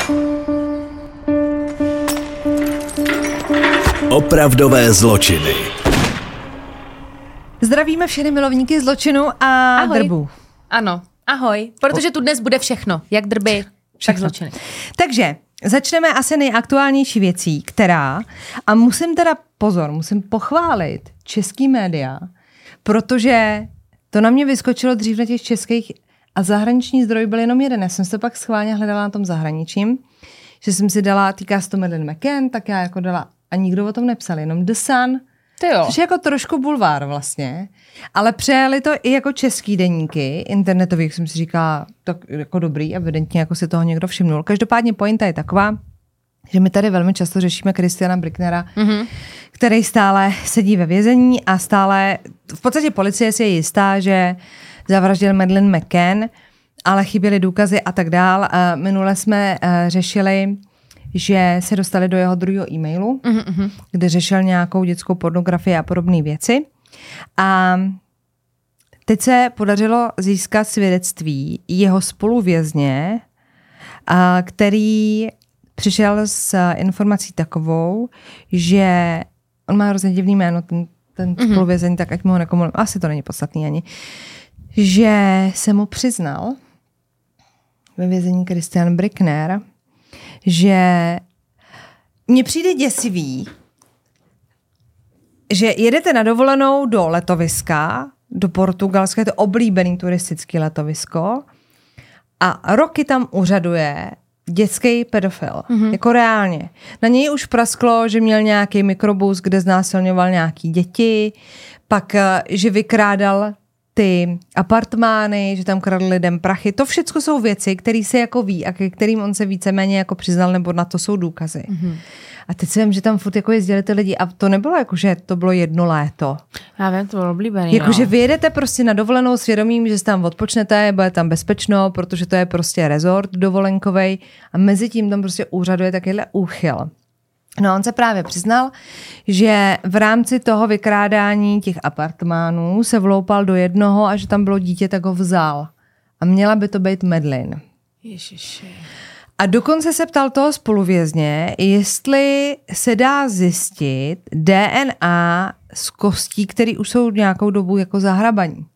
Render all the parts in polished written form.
Opravdové zločiny. Zdravíme všechny milovníky zločinu a ahoj. drbů. Ano, ahoj, protože tu dnes bude všechno, jak drby, tak zločiny. Takže začneme asi nejaktuálnější věcí, která, a musím pochválit český média, protože to na mě vyskočilo dřív na těch českých a zahraniční zdroj byl jenom jeden. Já jsem se to pak schválně hledala na tom zahraničím, že jsem si dala, týká se to Madeleine McCann, tak já jako dala, a nikdo o tom nepsal, jenom The Sun, což je jako trošku bulvár vlastně, ale přejeli to i jako český deníky internetový, jak jsem si říkala, tak jako dobrý, evidentně jako si toho někdo všimnul. Každopádně pointa je taková, že my tady velmi často řešíme Christiana Bricknera, který stále sedí ve vězení a stále, v podstatě policie si je jistá, že zavraždil Madeleine McCann, ale chyběly důkazy a tak dál. Minule jsme řešili, že se dostali do jeho druhého e-mailu, kde řešil nějakou dětskou pornografii a podobné věci. A teď se podařilo získat svědectví jeho spoluvězně, který přišel s informací takovou, že on má hrozně divný jméno, ten spoluvězeň, tak ať mu ho nekomu, asi to není podstatný ani, že se mu přiznal ve vězení Christian Brickner, že mně přijde děsivý, že jedete na dovolenou do letoviska, do Portugalska, je to oblíbený turistický letovisko a roky tam úřaduje dětský pedofil. Jako reálně. Na něj už prasklo, že měl nějaký mikrobus, kde znásilňoval nějaký děti, pak, že vykrádal ty apartmány, že tam kradl lidem prachy. To všechno jsou věci, které se jako ví a ke kterým on se víceméně jako přiznal, nebo na to jsou důkazy. A teď si vím, že tam furt jako jezdili ty lidi a to nebylo jako, že to bylo jedno léto. Já vím, to bylo oblíbený. Jakože vy jedete prostě na dovolenou svědomím, že si tam odpočnete, bude tam bezpečno, protože to je prostě rezort dovolenkovej a mezi tím tam prostě úřaduje takovýhle úchyl. No on se právě přiznal, že v rámci toho vykrádání těch apartmánů se vloupal do jednoho a že tam bylo dítě, tak ho vzal. A měla by to být Madeleine. Ježiši. A dokonce se ptal toho spoluvězně, jestli se dá zjistit DNA z kostí, které už jsou nějakou dobu jako zahrabaný.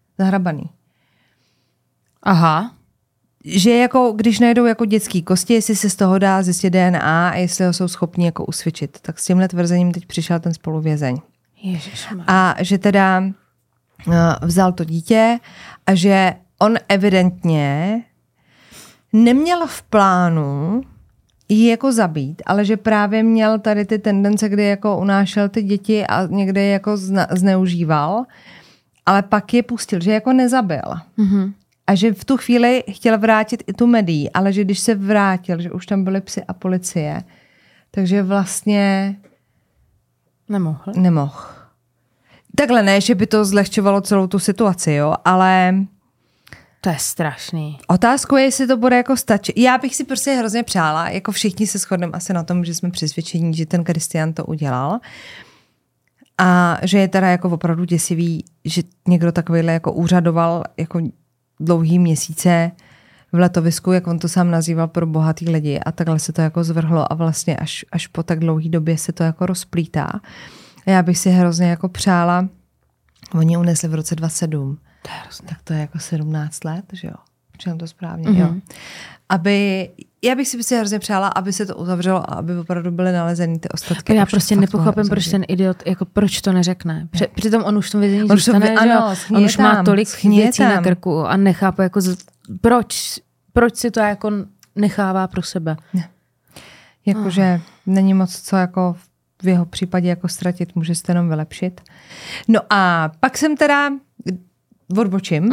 Aha. Že jako, když najdou jako dětský kosti, jestli se z toho dá zjistit DNA a jestli ho jsou schopni jako usvědčit. Tak s tímhle tvrzením teď přišel ten spoluvězeň. Ježišmar. A že teda vzal to dítě a že on evidentně neměl v plánu ji jako zabít, ale že právě měl tady ty tendence, kdy jako unášel ty děti a někde je jako zneužíval, ale pak je pustil, že jako nezabil. A že v tu chvíli chtěl vrátit i tu Medii, ale že když se vrátil, že už tam byly psy a policie, takže vlastně nemohl. Takhle ne, že by to zlehčovalo celou tu situaci, jo, ale to je strašný. Otázkou je, jestli to bude jako stačit. Já bych si prostě hrozně přála, jako všichni se shodneme asi na tom, že jsme přesvědčení, že ten Christian to udělal. A že je teda jako opravdu děsivý, že někdo takovýhle jako úřadoval jako dlouhý měsíce v letovisku, jak on to sám nazýval, pro bohatý lidi a takhle se to jako zvrhlo a vlastně až po tak dlouhý době se to jako rozplítá. A já bych si hrozně jako přála, oni unesli v roce 2007. Tak to je jako 17 let, že jo? Přijím to správně, jo. Já bych si hrozně přála, aby se to uzavřelo a aby opravdu byly nalezeny ty ostatky. Já prostě nepochopím, proč ten idiot, jako proč to neřekne. Přitom on už v tom vězení zůstane, že jo? On už má tolik věcí na krku a nechápu, jako proč si to jako nechává pro sebe. Jakože není moc co jako v jeho případě jako ztratit, může se to jenom vylepšit. No a pak jsem teda odbočím.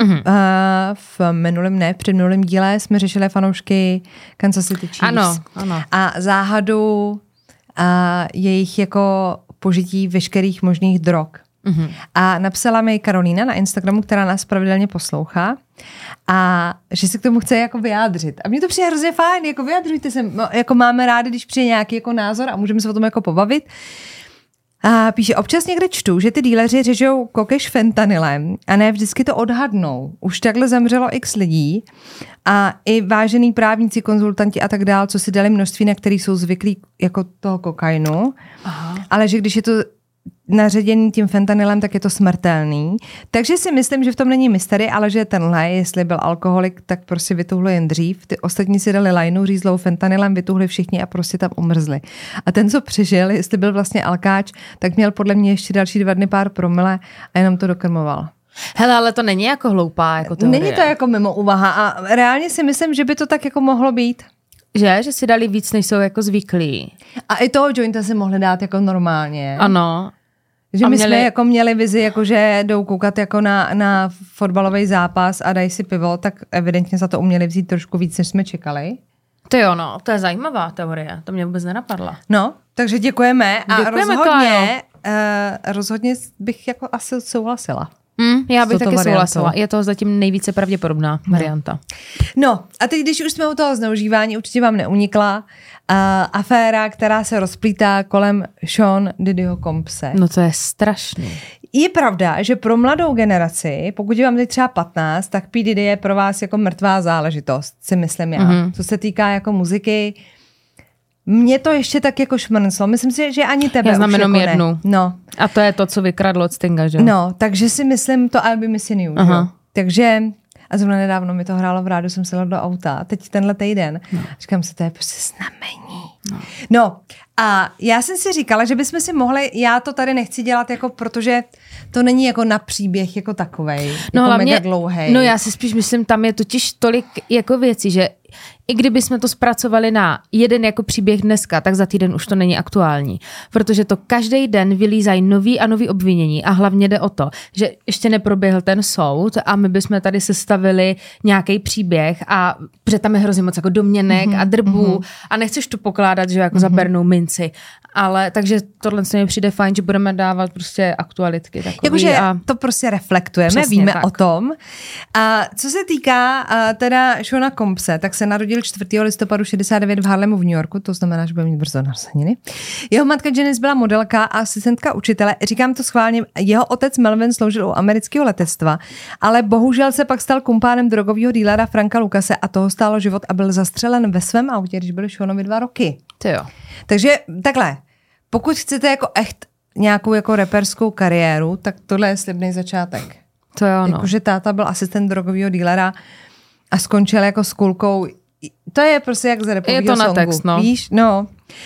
Před minulým díle jsme řešili fanoušky Kansas City Chiefs. Ano. A záhadu jejich jako požití veškerých možných drog. A napsala mi Karolína na Instagramu, která nás pravidelně poslouchá, a že se k tomu chce jako vyjádřit. A mně to přijde hrozně fajn, jako vyjadřujte se, jako máme rádi, když přijde nějaký jako názor a můžeme se o tom jako pobavit. A píše, občas někde čtu, že ty díleři řežou kokeš fentanylem a ne vždycky to odhadnou. Už takhle zemřelo x lidí a i vážený právníci, konzultanti a tak dál, co si dali množství, na který jsou zvyklí jako toho kokainu. Aha. Ale že když je to naředěný tím fentanylem, tak je to smrtelný. Takže si myslím, že v tom není mystery, ale že tenhle, jestli byl alkoholik, tak prostě vytuhlo jen dřív. Ty ostatní si dali lajnu řízlou fentanylem, vytuhli všichni a prostě tam umrzli. A ten, co přežil, jestli byl vlastně alkáč, tak měl podle mě ještě další 2 dny pár promile a jenom to dokrmoval. Hele, ale to není jako hloupá jako teorie. Není to jako mimo úvaha a reálně si myslím, že by to tak jako mohlo být. Že si dali víc, než jsou jako zvyklí. A i toho jointa si mohli dát jako normálně. Ano. Že my jsme jako měli vizi, jako že jdou koukat jako na fotbalový zápas a dají si pivo, tak evidentně za to uměli vzít trošku víc, než jsme čekali. To jo, no, to je zajímavá teorie, to mě vůbec nenapadla. No, takže děkujeme a rozhodně bych jako asi souhlasila. Já bych taky souhlasila. Je to zatím nejvíce pravděpodobná varianta. No a teď, když už jsme u toho zneužívání, určitě vám neunikla aféra, která se rozplítá kolem Sean Diddyho Combse. No to je strašný. Je pravda, že pro mladou generaci, pokud je vám teď třeba 15, tak P. Diddy je pro vás jako mrtvá záležitost, si myslím já. Co se týká jako muziky, mě to ještě tak jako šmrnclo. Myslím si, že ani tebe já znám jenom jako jednu. No. A to je to, co vykradlo od Stinga, že? No, takže si myslím to I'll Be Missing You. Takže, a zrovna nedávno mi to hrálo v rádiu, jsem se do auta, teď tenhle týden. Říkám si, to je prostě znamení. No, a já jsem si říkala, že bychom si mohli, já to tady nechci dělat jako, protože to není jako na příběh jako takovej, no, jako hlavně, mega dlouhej. No já si spíš myslím, tam je totiž tolik jako věcí, že i kdyby jsme to zpracovali na jeden jako příběh dneska, tak za týden už to není aktuální. Protože to každý den vylízají nový a nový obvinění a hlavně jde o to, že ještě neproběhl ten soud a my bychom tady sestavili nějaký příběh a protože tam je hrozně moc jako domněnek a drbů a nechceš to pokládat, že jako za bernou minci. Ale takže tohle se mi přijde fajn, že budeme dávat prostě aktualitky takový. Jakože to prostě reflektujeme, přesně víme tak. O tom. A co se týká teda Seana Combse, tak se narodil 4. listopadu 69 v Harlemu v New Yorku, to znamená, že bude mít brzo narozeniny. Jeho matka Janice byla modelka a asistentka učitele. Říkám to schválně, jeho otec Melvin sloužil u amerického letectva, ale bohužel se pak stal kumpánem drogového dílera Franka Lucase a toho stálo život a byl zastřelen ve svém autě, když byly Seanovi 2 roky. To jo. Takže takhle, pokud chcete jako echt nějakou jako reperskou kariéru, tak tohle je slibný začátek. To jo, no. Jakože táta byl asistent drogového dílera a skončil jako s kulkou. To je prostě jak z repovýho songu. Je to na text, no. Víš? No.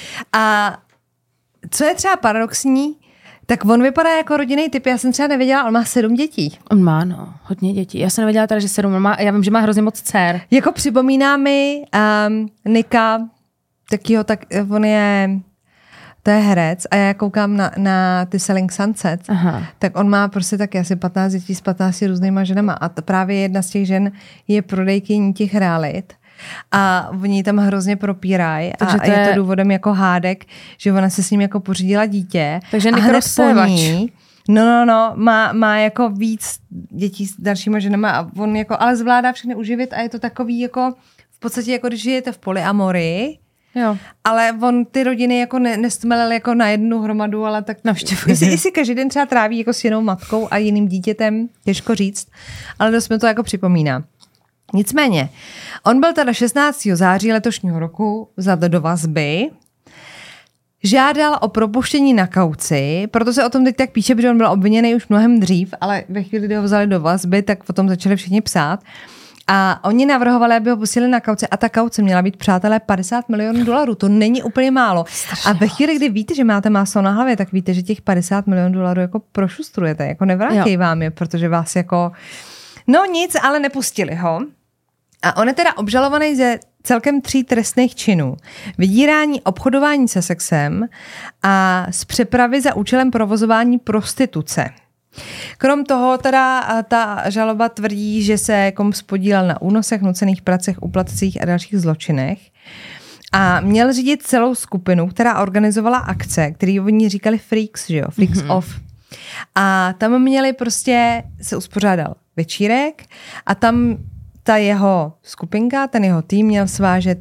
A co je třeba paradoxní, tak on vypadá jako rodinný typ. Já jsem třeba nevěděla, on má 7 dětí. On má, no, hodně dětí. Já jsem nevěděla teda, že 7 má, já vím, že má hrozně moc dcer. Jako připomíná mi Nika, tak on je... To je herec a já koukám na ty Selling Sunset, tak on má prostě taky asi 15 dětí s 15 různýma ženama a právě jedna z těch žen je prodejkyní těch realit a oni tam hrozně propírají a je to důvodem jako hádek, že ona se s ním jako pořídila dítě. Takže a hned po ní má jako víc dětí s dalšíma ženama a on jako ale zvládá všechny uživit a je to takový jako v podstatě jako když žijete v polyamorii. Jo. Ale on ty rodiny jako nestmelil jako na jednu hromadu, ale tak jestli každý den třeba tráví jako s jinou matkou a jiným dítětem, těžko říct, ale dost mi to jako připomíná. Nicméně, on byl teda 16. září letošního roku vzat do vazby, žádal o propuštění na kauci, proto se o tom teď tak píše, protože on byl obviněný už mnohem dřív, ale ve chvíli, kdy ho vzali do vazby, tak potom začali všichni psát. A oni navrhovali, aby ho pustili na kauci a ta kauce měla být, přátelé, $50 milionů. To není úplně málo. A ve chvíli, kdy víte, že máte máslo na hlavě, tak víte, že těch $50 milionů jako prošustrujete, jako nevrátí vám je, protože vás jako... No nic, ale nepustili ho. A on je teda obžalovaný ze celkem 3 trestných činů. Vydírání, obchodování se sexem a z přepravy za účelem provozování prostituce. Krom toho teda ta žaloba tvrdí, že se Combs podílel na únosech, nucených pracech, úplatcích a dalších zločinech. A měl řídit celou skupinu, která organizovala akce, které oni říkali Freaks, že jo? Freaks Off. A tam měli prostě, se uspořádal večírek a tam ta jeho skupinka, ten jeho tým měl svážet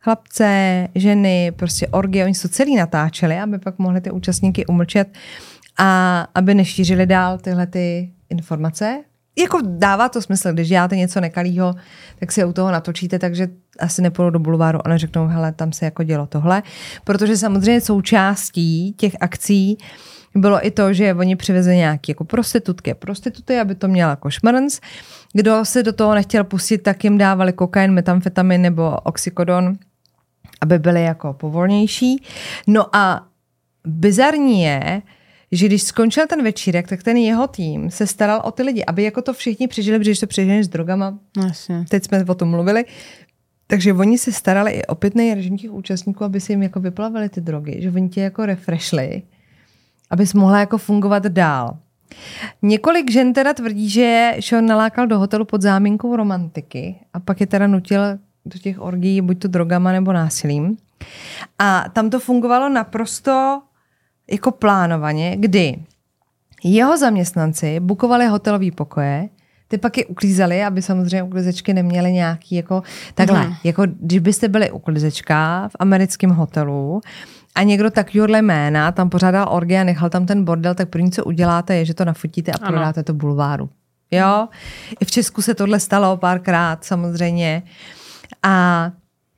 chlapce, ženy, prostě orgie, oni to celý natáčeli, aby pak mohli ty účastníky umlčet a aby nešířili dál tyhle ty informace. Jako dává to smysl, když děláte něco nekalýho, tak si u toho natočíte, takže asi nepůjdou do bulváru a neřeknou, hele, tam se jako dělo tohle. Protože samozřejmě součástí těch akcí bylo i to, že oni přivezli nějaký jako prostituty, aby to měla jako šmrnc. Kdo se do toho nechtěl pustit, tak jim dávali kokain, metamfetamin nebo oxykodon, aby byli jako povolnější. No a bizarní je, že když skončil ten večírek, tak ten jeho tým se staral o ty lidi, aby jako to všichni přežili, protože to přežili s drogama. Jasně. Teď jsme o tom mluvili. Takže oni se starali i o pitný režim těch účastníků, aby si jim jako vyplavili ty drogy, že oni tě jako refreshli, abys mohla jako fungovat dál. Několik žen teda tvrdí, že Sean nalákal do hotelu pod záminkou romantiky a pak je teda nutil do těch orgií buď to drogama nebo násilím. A tam to fungovalo naprosto jako plánovaně, kdy jeho zaměstnanci bukovali hotelový pokoje, ty pak je uklízeli, aby samozřejmě uklízečky neměly nějaký jako takhle, jako když byste byli uklízečka v americkém hotelu a někdo takovýhle jména tam pořádal orgie a nechal tam ten bordel, tak první, co uděláte, je, že to nafotíte a prodáte to bulváru. Jo? I v Česku se tohle stalo párkrát samozřejmě. A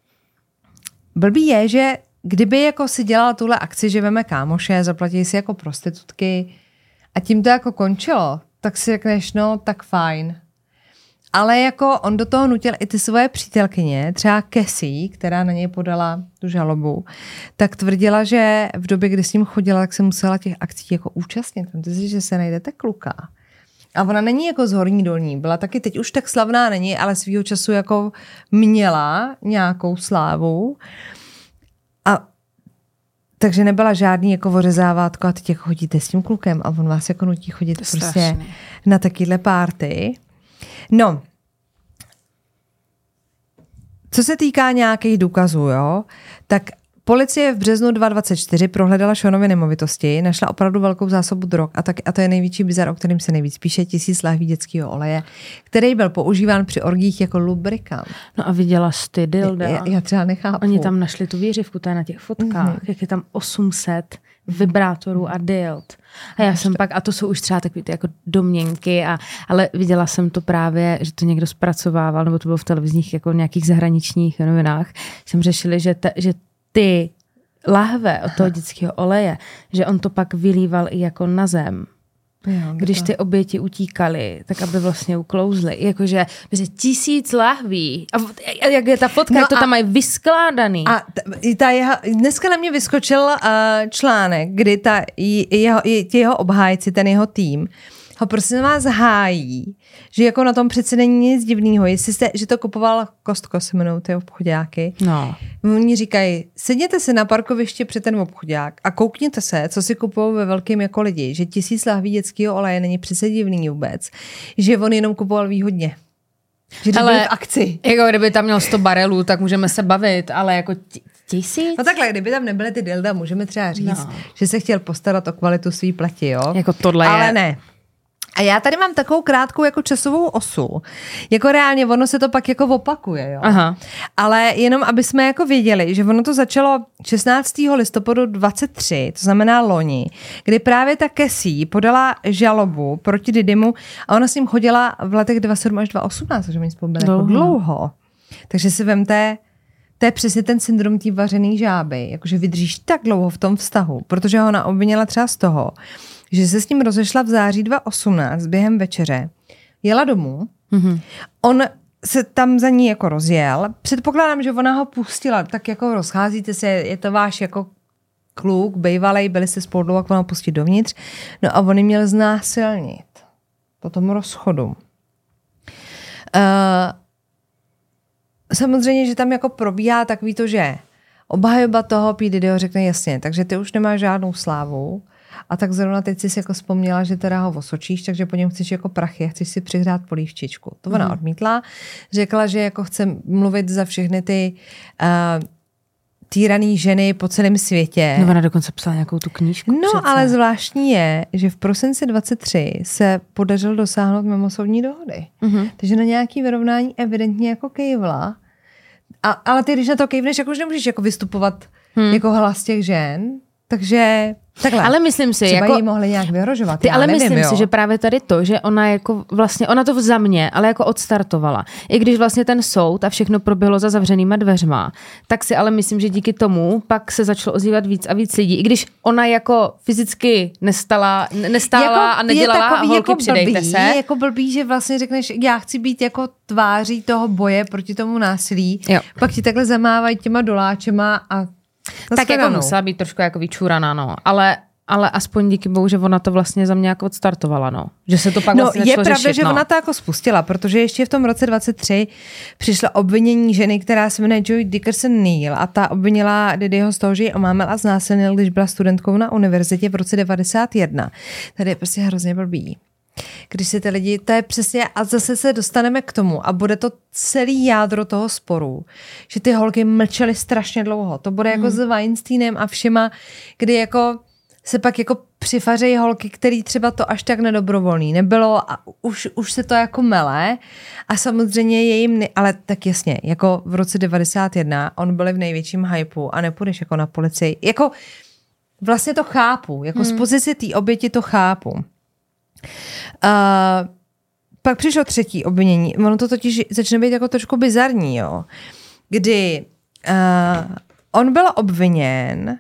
blbý je, že kdyby jako si dělala tuhle akci, že veme kámoše, zaplatí si jako prostitutky a tím to jako končilo, tak si řekneš, no tak fajn. Ale jako on do toho nutil i ty svoje přítelkyně, třeba Cassie, která na něj podala tu žalobu, tak tvrdila, že v době, kdy s ním chodila, tak se musela těch akcí jako účastnit. Vemte si, že se najdete kluka. A ona není jako z Horní Dolní, byla taky teď už tak slavná není, ale svýho času jako měla nějakou slávu. A takže nebyla žádný jako ořezávátko a teď jako chodíte s tím klukem a on vás jako nutí chodit prostě na takovýhle party. No, co se týká nějakých důkazů, jo, tak policie v březnu 2024 prohledala Seanovy nemovitosti, našla opravdu velkou zásobu drog a to je největší bizar, o kterém se nejvíc píše, 1000 lahví dětského oleje, který byl používán při orgích jako lubrikant. No a viděla jsi ty dilda? Já třeba nechápu. Oni tam našli tu výřivku, to je na těch fotkách, jak je tam 800 vibrátorů a dild. A já jsem pak, a to jsou už třeba takové ty jako domněnky, ale viděla jsem to právě, že to někdo zpracovával, nebo to bylo v televizních jako nějakých zahraničních novinách, jsem řešili, že ty lahve od toho dětského oleje, že on to pak vylíval i jako na zem. Jo, když ty oběti utíkaly, tak aby vlastně uklouzly. Jakože 1000 lahví. A jak je ta fotka, no jak to tam mají vyskládaný. A dneska na mě vyskočil článek, kdy jeho obhájci, ten jeho tým, ho prosím vás hájí, že jako na tom přece není nic divného. Že to kupoval Costco, se jmenují ty obchodáky. No. Oni říkají, sedněte si na parkoviště před ten obchodák a koukněte se, co si kupují ve velkým jako lidi. Že 1000 lahví dětského oleje není přece divný vůbec. Že on jenom kupoval výhodně. Že to byl v akci. Jako kdyby tam měl 100 barelů, tak můžeme se bavit, ale jako 1000? No takhle, kdyby tam nebyly ty dilda, můžeme třeba říct, že se chtěl postarat o kvalitu svý pleti, jo? Jako tohle ale je... ne. A já tady mám takovou krátkou jako časovou osu. Jako reálně ono se to pak jako opakuje, jo. Aha. Ale jenom, aby jsme jako věděli, že ono to začalo 16. listopadu 23, to znamená loni, kdy právě ta Cassie podala žalobu proti Didymu a ona s ním chodila v letech 27 až 2018, takže mi spolu jako dlouho. Takže si vemte, to je přesně ten syndrom té vařený žáby, jakože vydržíš tak dlouho v tom vztahu, protože ona obvinila třeba z toho, že se s ním rozešla v září 2018 během večeře. Jela domů, on se tam za ní jako rozjel. Předpokládám, že ona ho pustila, tak jako rozcházíte se, je to váš jako kluk, bejvalej, byli jste spolu, jak ona ho pustit dovnitř. No a on ji měl znásilnit po tom rozchodu. Samozřejmě, že tam jako probíhá takový to, že obhajoba toho P. Diddyho řekne jasně, takže ty už nemáš žádnou slávu. A tak zrovna teď jsi jako vzpomněla, že teda ho osočíš, takže po něm chceš jako prachy a chceš si přihrát polívčičku. To ona odmítla. Řekla, že jako chce mluvit za všechny ty týraný ženy po celém světě. No ona dokonce psala nějakou tu knížku. No přece. ale zvláštní je, že v prosinci 23 se podařilo dosáhnout mimosoudní dohody. Takže na nějaký vyrovnání evidentně jako kejvla. Ale ty, když na to kejvneš, jako už nemůžeš jako vystupovat jako hlas těch žen, takže takhle. Ale myslím si, třeba jako jí mohli nějak vyhrožovat. Ale myslím si, že právě tady to, že ona jako vlastně, ona to za mě, ale jako odstartovala. I když vlastně ten soud a všechno proběhlo za zavřenýma dveřma, tak si ale myslím, že díky tomu pak se začalo ozývat víc a víc lidí. I když ona jako fyzicky nestála jako, a nedělala holky, jako přidejte se. Je jako blbý, že vlastně řekneš, já chci být jako tváří toho boje proti tomu násilí. Jo. Pak ti takhle zamávají těma doláčema a tak jako musela být trošku jako vyčúraná, no. Ale aspoň díky bohu, že ona to vlastně za mě jako odstartovala, no. Že se to pak vlastně je pravda, řešit, že ona to jako spustila, protože ještě v tom roce 23 přišlo obvinění ženy, která se jmenuje Joy Dickerson Neal a ta obvinila Diddyho z toho, že ji omámil a znásilnil, když byla studentkou na univerzitě v roce 91. Tady je prostě hrozně blbý. Když si ty lidi, to je přesně, a zase se dostaneme k tomu a bude to celý jádro toho sporu, že ty holky mlčely strašně dlouho. To bude jako s Weinsteinem a všema, kdy jako se pak jako přifařejí holky, který třeba to až tak nedobrovolný nebylo a už se to jako mele a samozřejmě je jim, ale tak jasně, jako v roce 91 on byli v největším hypeu a nepůjdeš jako na policii. Jako vlastně to chápu, jako z pozice té oběti to chápu. Pak přišlo třetí obvinění. Ono to totiž začne být jako trošku bizarní, jo. Kdy on byl obviněn,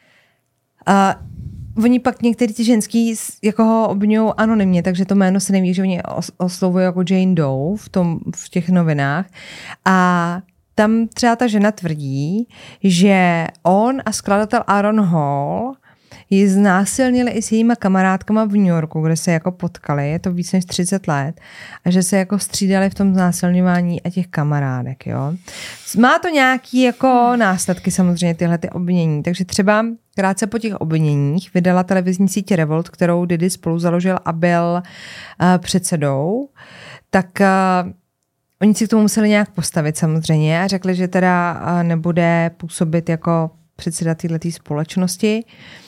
oni pak některý ty ženský jako ho obvinují anonymně, takže to jméno se neví, že oni oslovují jako Jane Doe v těch novinách. A tam třeba ta žena tvrdí, že on a skladatel Aaron Hall ji znásilnili i s jejíma kamarádkama v New Yorku, kde se jako potkali, je to víc než 30 let, a že se jako střídali v tom znásilňování a těch kamarádek, jo. Má to nějaký jako následky samozřejmě tyhle ty obvinění, takže třeba krátce po těch obviněních vydala televizní síť Revolt, kterou Diddy spolu založil a byl předsedou, tak oni si k tomu museli nějak postavit samozřejmě a řekli, že teda nebude působit jako předseda této společnosti,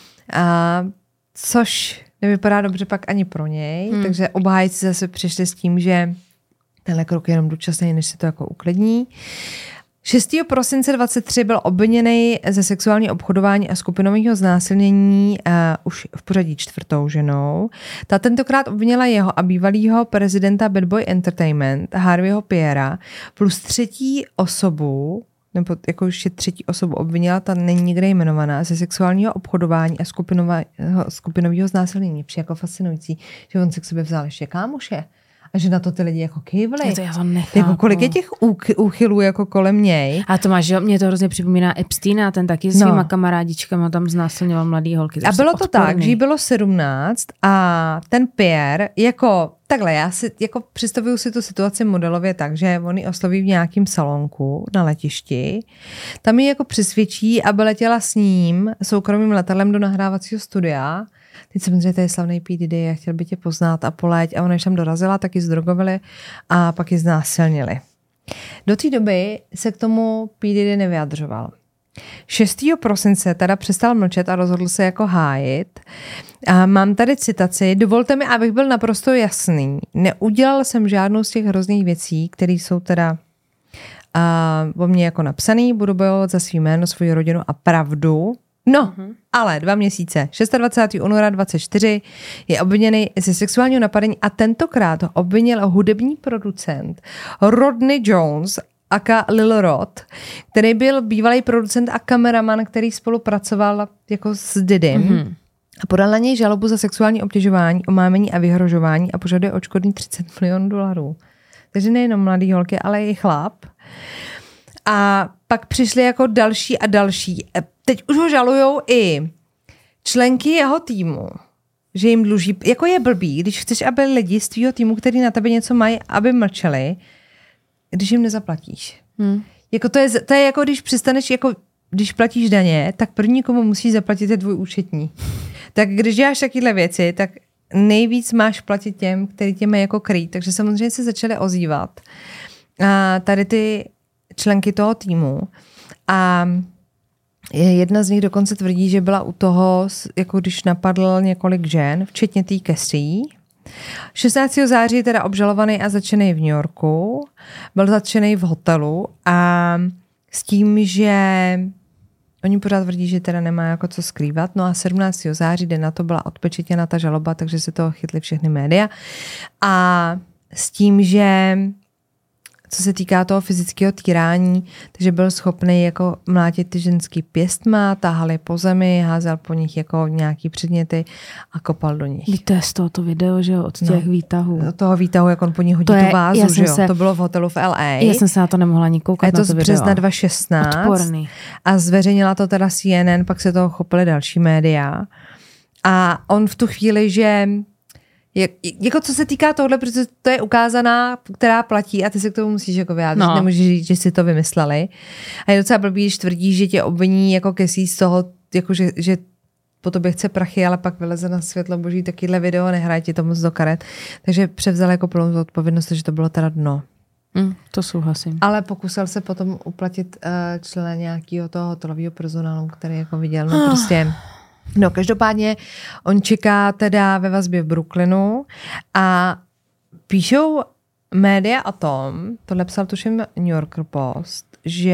což nevypadá dobře pak ani pro něj, takže obhájci zase přišli s tím, že tenhle krok je jenom dočasný, než se to jako uklidní. 6. prosince 23 byl obviněný ze sexuálního obchodování a skupinového znásilnění už v pořadí 4. ženou. Ta tentokrát obvinila jeho a bývalýho prezidenta Bad Boy Entertainment, Harveyho Piera, plus třetí osobu, nebo jako ještě třetí osobu obvinila, ta není nikde jmenovaná, ze sexuálního obchodování a skupinového znásilnění. Přijde jako fascinující, že on se k sobě vzal ještě kámoše. A že na to ty lidi jako kývli. To já to nechápu. Jako kolik je těch úchylů jako kolem něj. A to máš, že mě to hrozně připomíná Epsteina, ten taky s svýma kamarádičkama tam znásilňoval mladý holky. A bylo to tak, že jí bylo 17 a ten Pierre, jako takhle, já si jako představuju si tu situaci modelově tak, že on ji osloví v nějakém salonku na letišti, tam ji jako přesvědčí, aby letěla s ním soukromým letadlem do nahrávacího studia. Teď samozřejmě to je slavný P. Diddy, já chtěl by tě poznat a poleť. A ona, když tam dorazila, tak ji zdrogovali a pak ji znásilnili. Do té doby se k tomu P. Diddy nevyjadřoval. 6. prosince teda přestal mlčet a rozhodl se jako hájit. A mám tady citaci. Dovolte mi, abych byl naprosto jasný. Neudělal jsem žádnou z těch hrozných věcí, které jsou teda o mě jako napsaný. Budu bojovat za svý jméno, svoji rodinu a pravdu. No, ale 2 měsíce, 26. února 24 je obviněný ze sexuálního napadení a tentokrát ho obvinil hudební producent Rodney Jones aka Lil Rod, který byl bývalý producent a kameraman, který spolupracoval jako s Diddym. A podal na něj žalobu za sexuální obtěžování, omámení a vyhrožování a požaduje odškodný $30 milionů. Takže nejenom mladý holky, ale i chlap. A pak přišli jako další a další. Teď už ho žalujou i členky jeho týmu, že jim dluží. Jako je blbý, když chceš, aby lidi z tvýho týmu, který na tebe něco mají, aby mlčeli, když jim nezaplatíš. Jako to je jako když přestaneš, jako když platíš daně, tak první, komu musíš zaplatit, je tvůj účetní. Tak když děláš takovéhle věci, tak nejvíc máš platit těm, který tě mají jako krýt. Takže samozřejmě se začaly ozývat. A tady ty členky toho týmu. A jedna z nich dokonce tvrdí, že byla u toho, jako když napadl několik žen, včetně té Cassie. 16. září je teda obžalovaný a zatčený v New Yorku. Byl zatčený v hotelu a s tím, že oni pořád tvrdí, že teda nemá jako co skrývat. No a 17. září, den na to byla odpečetěna ta žaloba, takže se toho chytly všechny média. A s tím, že co se týká toho fyzického týrání, takže byl schopný jako mlátit ty ženský pěstma, táhali po zemi, házel po nich jako nějaký předměty a kopal do nich. To je z tohoto video, že jo, od těch výtahů. Od toho výtahu, jak on po ní hodí tu vázu, že jo. To bylo v hotelu v LA. Já jsem se na to nemohla ani koukat. A je to z března 2016. Odporný. A zveřejnila to teda CNN, pak se toho chopily další média. A on v tu chvíli, že jako co se týká tohle, protože to je ukázaná, která platí a ty se k tomu musíš jako vyjádřit. No. Nemůžeš říct, že si to vymysleli. A je docela blbý, když tvrdí, že tě obviní jako kesí z toho, jako že po tobě chce prachy, ale pak vyleze na světlo boží takovýhle video a nehraje ti to moc do karet. Takže převzal jako plnou odpovědnost, že to bylo teda dno. To souhlasím. Ale pokusil se potom uplatit člena nějakého toho hotelového personálu, který jako viděl, no prostě... No, každopádně on čeká teda ve vazbě v Brooklynu a píšou média o tom, tohle psal tuším New Yorker Post,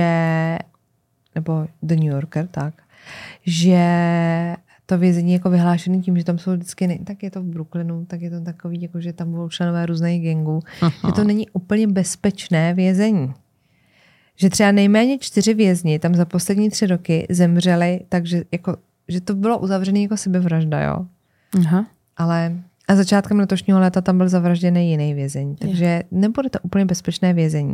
nebo The New Yorker, tak, že to vězení jako vyhlášený tím, že tam jsou vždycky, tak je to v Brooklynu, tak je to takový, jako že tam budou členové různých gangů, že to není úplně bezpečné vězení. Že třeba nejméně 4 vězni tam za poslední 3 roky zemřeli, takže jako že to bylo uzavřené jako sebevražda, jo. Aha. Ale a začátkem letošního léta tam byl zavražděný jiný vězeň, takže nebude to úplně bezpečné vězení.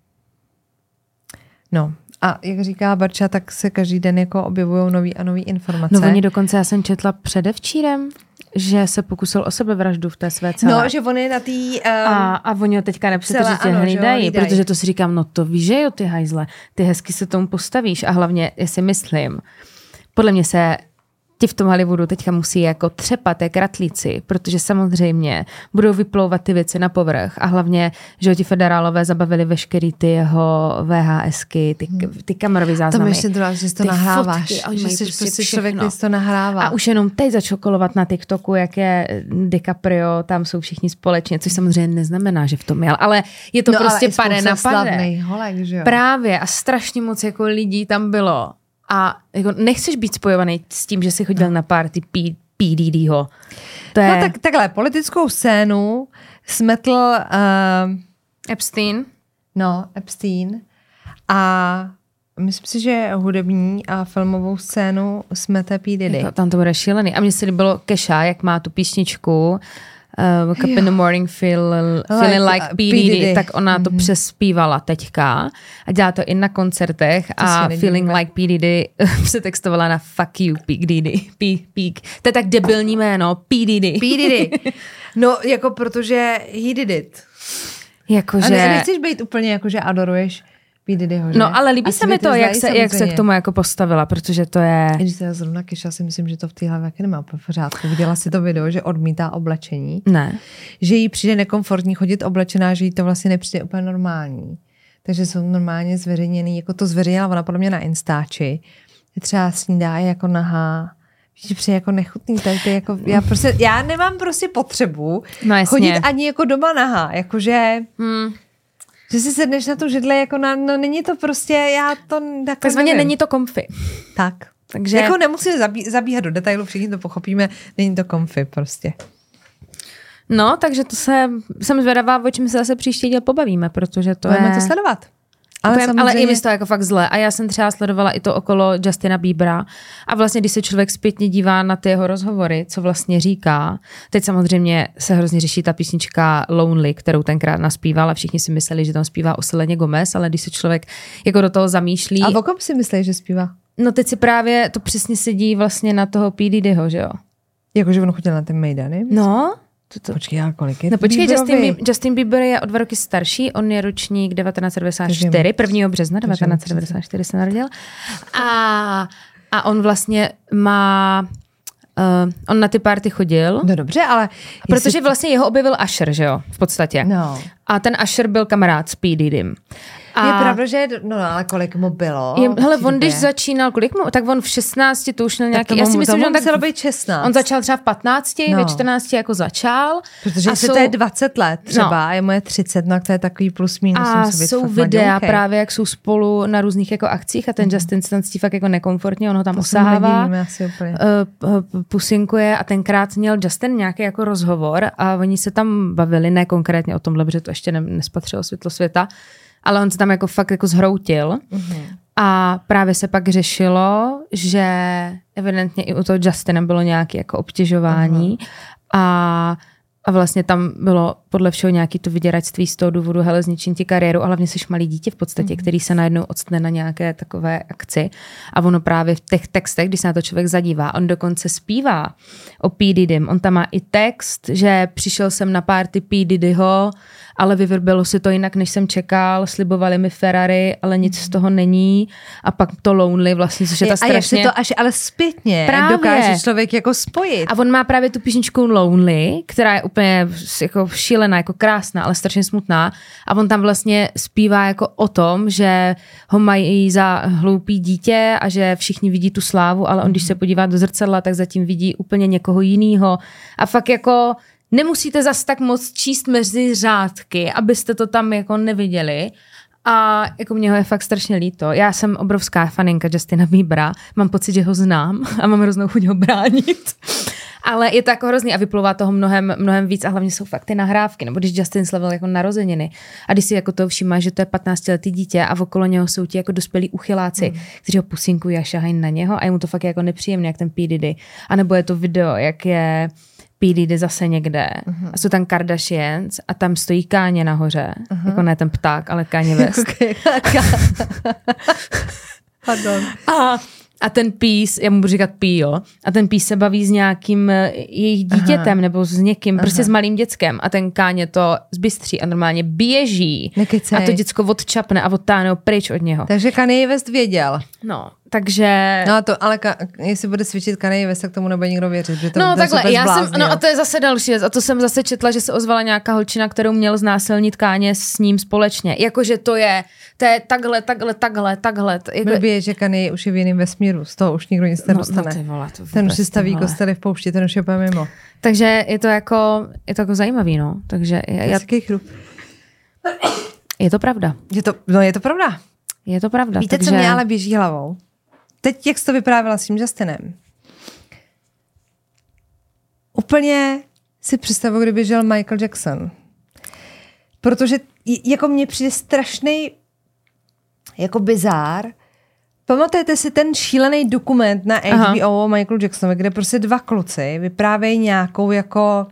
No a jak říká Barča, tak se každý den jako objevují nový a nový informace. No oni dokonce, já jsem četla předevčírem, že se pokusil o sebevraždu v té své celé. No, že on je na tý... A oni ho teďka nepřetržitě hlídají, protože to si říkám, no to víš, že jo, ty hajzle, ty hezky se tomu postavíš a hlavně, já si myslím, podle mě se ti v tom Hollywoodu teďka musí jako třepat jak ratlíci, protože samozřejmě budou vyplouvat ty věci na povrch a hlavně, že ti federálové zabavili veškerý ty jeho VHSky, ty kamerové záznamy. To ještě druhá, že to nahráváš. Fotky, že jsi prostě člověk, který to nahrává. A už jenom teď začal kolovat na TikToku, jak je DiCaprio, tam jsou všichni společně, což samozřejmě neznamená, že v tom jel, ale je to prostě pade na pade. Holek, že jo? Právě a strašně moc jako lidí tam bylo. A jako nechceš být spojovaný s tím, že jsi chodil na party PDDho. To je... No tak takhle, politickou scénu smetl Epstein. No, Epstein. A myslím si, že hudební a filmovou scénu smete P. Diddy. Jako, tam to bude šílený. A mně se líbilo Kesha, jak má tu písničku Wake up in the morning feeling like P. Diddy, tak ona to přespívala teďka a dělá to i na koncertech a feeling like P. Diddy se textovala na fuck you P. Diddy. To je tak debilní jméno, P. Diddy. P. Diddy. No, jako protože he did it. Jakože... A nechceš být úplně jako, že adoruješ P. Diddyho, že? No, ale líbí se mi to, jak se k tomu jako postavila, protože to je... Když se zrovna Kesha, si myslím, že to v té hlavě nemá v pořádku. Viděla si to video, že odmítá oblečení? Ne. Že jí přijde nekomfortní chodit oblečená, že jí to vlastně nepřijde úplně normální. Takže jsou normálně zveřejněný, jako to zveřejnila ona podle mě na Instači. Třeba snídá jako nahá. Že přijde jako nechutný, tady to je jako, já nemám prostě potřebu chodit ani jako doma nahá, jakože... Že si sedneš na tu židli, jako no není to prostě, já to jako takzvaně není to comfy. Tak. Takže... Jako nemusíme zabíhat do detailu, všichni to pochopíme, není to comfy prostě. No, takže to jsem zvědavá, o čem se zase příští díl pobavíme, protože to budeme to sledovat. Ale i mi to jako fakt zle. A já jsem třeba sledovala i to okolo Justina Biebera. A vlastně, když se člověk zpětně dívá na ty jeho rozhovory, co vlastně říká, teď samozřejmě se hrozně řeší ta písnička Lonely, kterou tenkrát naspíval a všichni si mysleli, že tam zpívá o Seleně Gomez, ale když se člověk jako do toho zamýšlí... A o kom si myslí, že zpívá? No teď si právě to přesně sedí vlastně na toho P. Diddyho, že jo? Jakože on chodil na ten Mejdany? No. Počkej, ale kolik je? No počkej, Justin Bieber je o 2 roky starší, on je ročník 1994, 1. března 1994 se narodil. A on vlastně má... on na ty party chodil. No dobře, ale... Protože vlastně jeho objevil Usher, že jo, v podstatě. No. A ten Usher byl kamarád s P. Diddym. Je pravda, že ale kolik mu bylo? Hele, on když začínal, kolik mu? Tak on v 16 to už měl nějaký, já si myslím, že on muselo být 16. On začal třeba v 15, ve 14 jako začal. Protože asi to je 20 let třeba, je moje 30, no to je takový plus minus. A jsou videa právě, jak jsou spolu na různých jako akcích a ten Justin se tam cítí fakt jako nekomfortně, on ho tam osahává, pusinkuje a tenkrát měl Justin nějaký jako rozhovor a oni se tam bavili, ne konkrétně o tomhle, protože to ještě nespatřilo světlo světa, ale on se tam jako fakt jako zhroutil. A právě se pak řešilo, že evidentně i u toho Justina bylo nějaké jako obtěžování a vlastně tam bylo podle všeho nějaký to vyděračství z toho důvodu, hele, zničím ti kariéru, a hlavně jsi malý dítě v podstatě, který se najednou odstne na nějaké takové akci. A ono právě v těch textech, když se na to člověk zadívá, on dokonce zpívá o P. Diddym. On tam má i text, že přišel jsem na party P. Diddyho, ale vyvrbilo si to jinak, než jsem čekal, slibovali mi Ferrari, ale nic z toho není. A pak to Lonely vlastně, což je ta strašně... A to až ale zpětně dokáže člověk jako spojit. A on má právě tu písničku Lonely, která je úplně jako šílená, jako krásná, ale strašně smutná. A on tam vlastně zpívá jako o tom, že ho mají za hloupý dítě a že všichni vidí tu slávu, ale on, když se podívá do zrcadla, tak zatím vidí úplně někoho jinýho. A fakt jako nemusíte zas tak moc číst mezi řádky, abyste to tam jako neviděli. A jako mě ho je fakt strašně líto. Já jsem obrovská faninka Justina Biebera. Mám pocit, že ho znám a mám hroznou chuť ho bránit. Ale je to jako hrozný a vypluvá toho mnohem víc a hlavně jsou fakt ty nahrávky, nebo když Justin slavil jako narozeniny a když si jako to všímáš, že to je 15letý dítě a okolo něho jsou ti jako dospělí uchyláci, kteří ho pusinkují a šahají na něho a je mu to fakt jako nepříjemné, jak ten P. Diddy. A nebo je to video, jak je P. Diddy zase někde a jsou tam Kardashians a tam stojí Kanye nahoře, jako ne ten pták, ale Kanye West. Pardon. A ten pís, já mu budu říkat Pio, a ten pís se baví s nějakým jejich dítětem nebo s někým, prostě s malým dětskem a ten Káně to zbystří a normálně běží. Nekecej. A to děcko odčapne a odtáhne pryč od něho. Takže Kanye West věděl. No, takže... No to, ale jestli bude cvičit Kanye West, tak tomu nebude nikdo věřit. Že to no takhle, a to je zase další věc. A to jsem zase četla, že se ozvala nějaká holčina, kterou měl znásilnit Káně s ním společně. Jakože to je takhle. Jako... Blbě, že Kanye už je v jiném vesmíru. Z toho už nikdo nic nedostane. Ten už si staví kostely v poušti, ten už je úplně mimo. Takže je to jako zajímavý, no. Takže je to pravda. Je to pravda. Je to pravda. Víte, co mě ale běží hlavou? Teď, jak jsi to vyprávěla s tím Justinem. Úplně si představuji, kdyby žil Michael Jackson. Protože jako mně přijde strašný jako bizár. Pamatujete si ten šílený dokument na HBO o Michaelu Jacksonovi, kde prostě dva kluci vyprávějí nějakou jako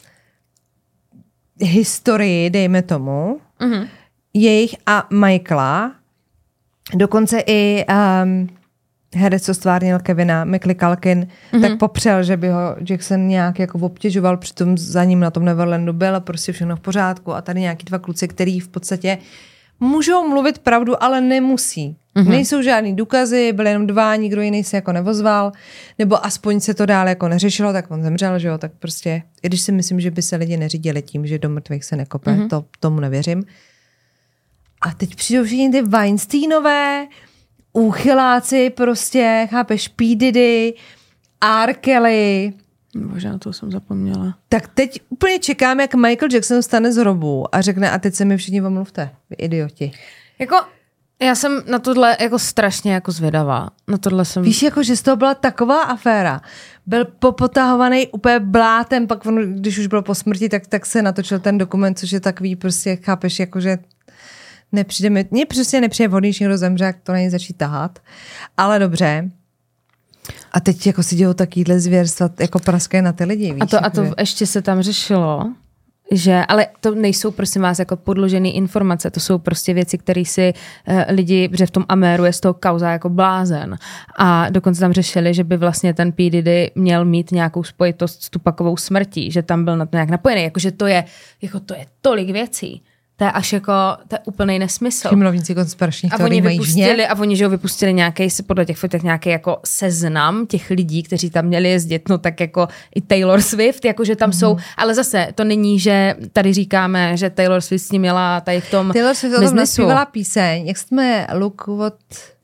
historii, dejme tomu, jejich a Michaela. Dokonce i herec, co stvárnil Kevina, Macaulay Culkin, tak popřel, že by ho Jackson nějak jako obtěžoval, přitom za ním na tom Neverlandu byl a prostě všechno v pořádku. A tady nějaký dva kluci, který v podstatě můžou mluvit pravdu, ale nemusí. Nejsou žádný důkazy, byly jenom dva, nikdo jiný se jako nevozval, nebo aspoň se to dál jako neřešilo, tak on zemřel, že jo, tak prostě, i když si myslím, že by se lidi neřídili tím, že do mrtvých se nekope, tomu nevěřím. A teď přijdou všichni ty Weinsteinové, úchyláci prostě, chápeš, P. Diddy, R. Kelly. Bože, na to jsem zapomněla. Tak teď úplně čekám, jak Michael Jackson stane z hrobu a řekne, a teď se mi všichni omluvte, vy idioti. Jako, já jsem na tohle jako strašně jako zvědavá. Na tohle jsem... Víš, jako, že z toho byla taková aféra. Byl popotahovaný úplně blátem, pak on, když už byl po smrti, tak se natočil ten dokument, což je takový prostě, chápeš, jakože mně přesně nepřijde vhodný, když někdo zemře, jak to není začít tahat. Ale dobře. A teď jako si dělou takovýhle zvěrstva, jako praskají na ty lidi, víš? A to ještě se tam řešilo, že, ale to nejsou, prosím vás, jako podložené informace, to jsou prostě věci, které si lidi, protože v tom Améru je z toho kauza jako blázen. A dokonce tam řešili, že by vlastně ten P. Diddy měl mít nějakou spojitost s Tupakovou smrtí, že tam byl na to nějak napojený, jakože to je tolik věcí. To je až jako, to je úplnej nesmysl. Ti milovníci konspiračních teorií mají žně. A oni, že vypustili nějaký, podle těch fotek nějaký jako seznam těch lidí, kteří tam měli jezdit, no tak jako i Taylor Swift, jakože tam jsou, ale zase to není, že tady říkáme, že Taylor Swift s ním měla tady v tom Taylor Swift o tom naspívala píseň, jak jsme Look What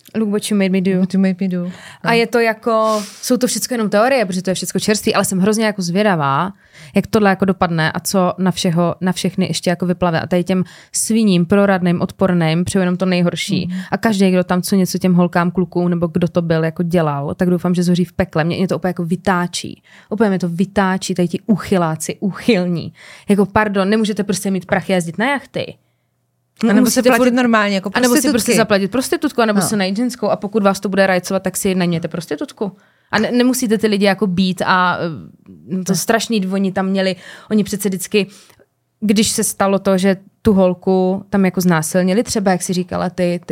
You Made Me Do. What you made me do. No. A je to jako, jsou to všechno jenom teorie, protože to je všechno čerství, ale jsem hrozně jako zvědavá, jak tohle jako dopadne a co na všechny ještě jako vyplave. A tady těm sviním, proradným, odporným, přeju jenom to nejhorší. A každý, kdo tam co něco těm holkám, klukům, nebo kdo to byl, jako dělal, tak doufám, že zhoří v pekle. Mě to úplně jako vytáčí. Úplně mě to vytáčí, tady ti úchyláci, úchylní. Jako pardon, nemůžete prostě mít prachy jezdit na jachty. A nebo si platit normálně, jako prostitutky. A nebo si prostě zaplatit prostitutku, anebo se najít ženskou a pokud vás to bude rajcovat, tak si najměte prostitutku. A nemusíte ty lidi jako být a to strašný, oni přece vždycky, když se stalo to, že tu holku tam jako znásilnili, třeba jak si říkala to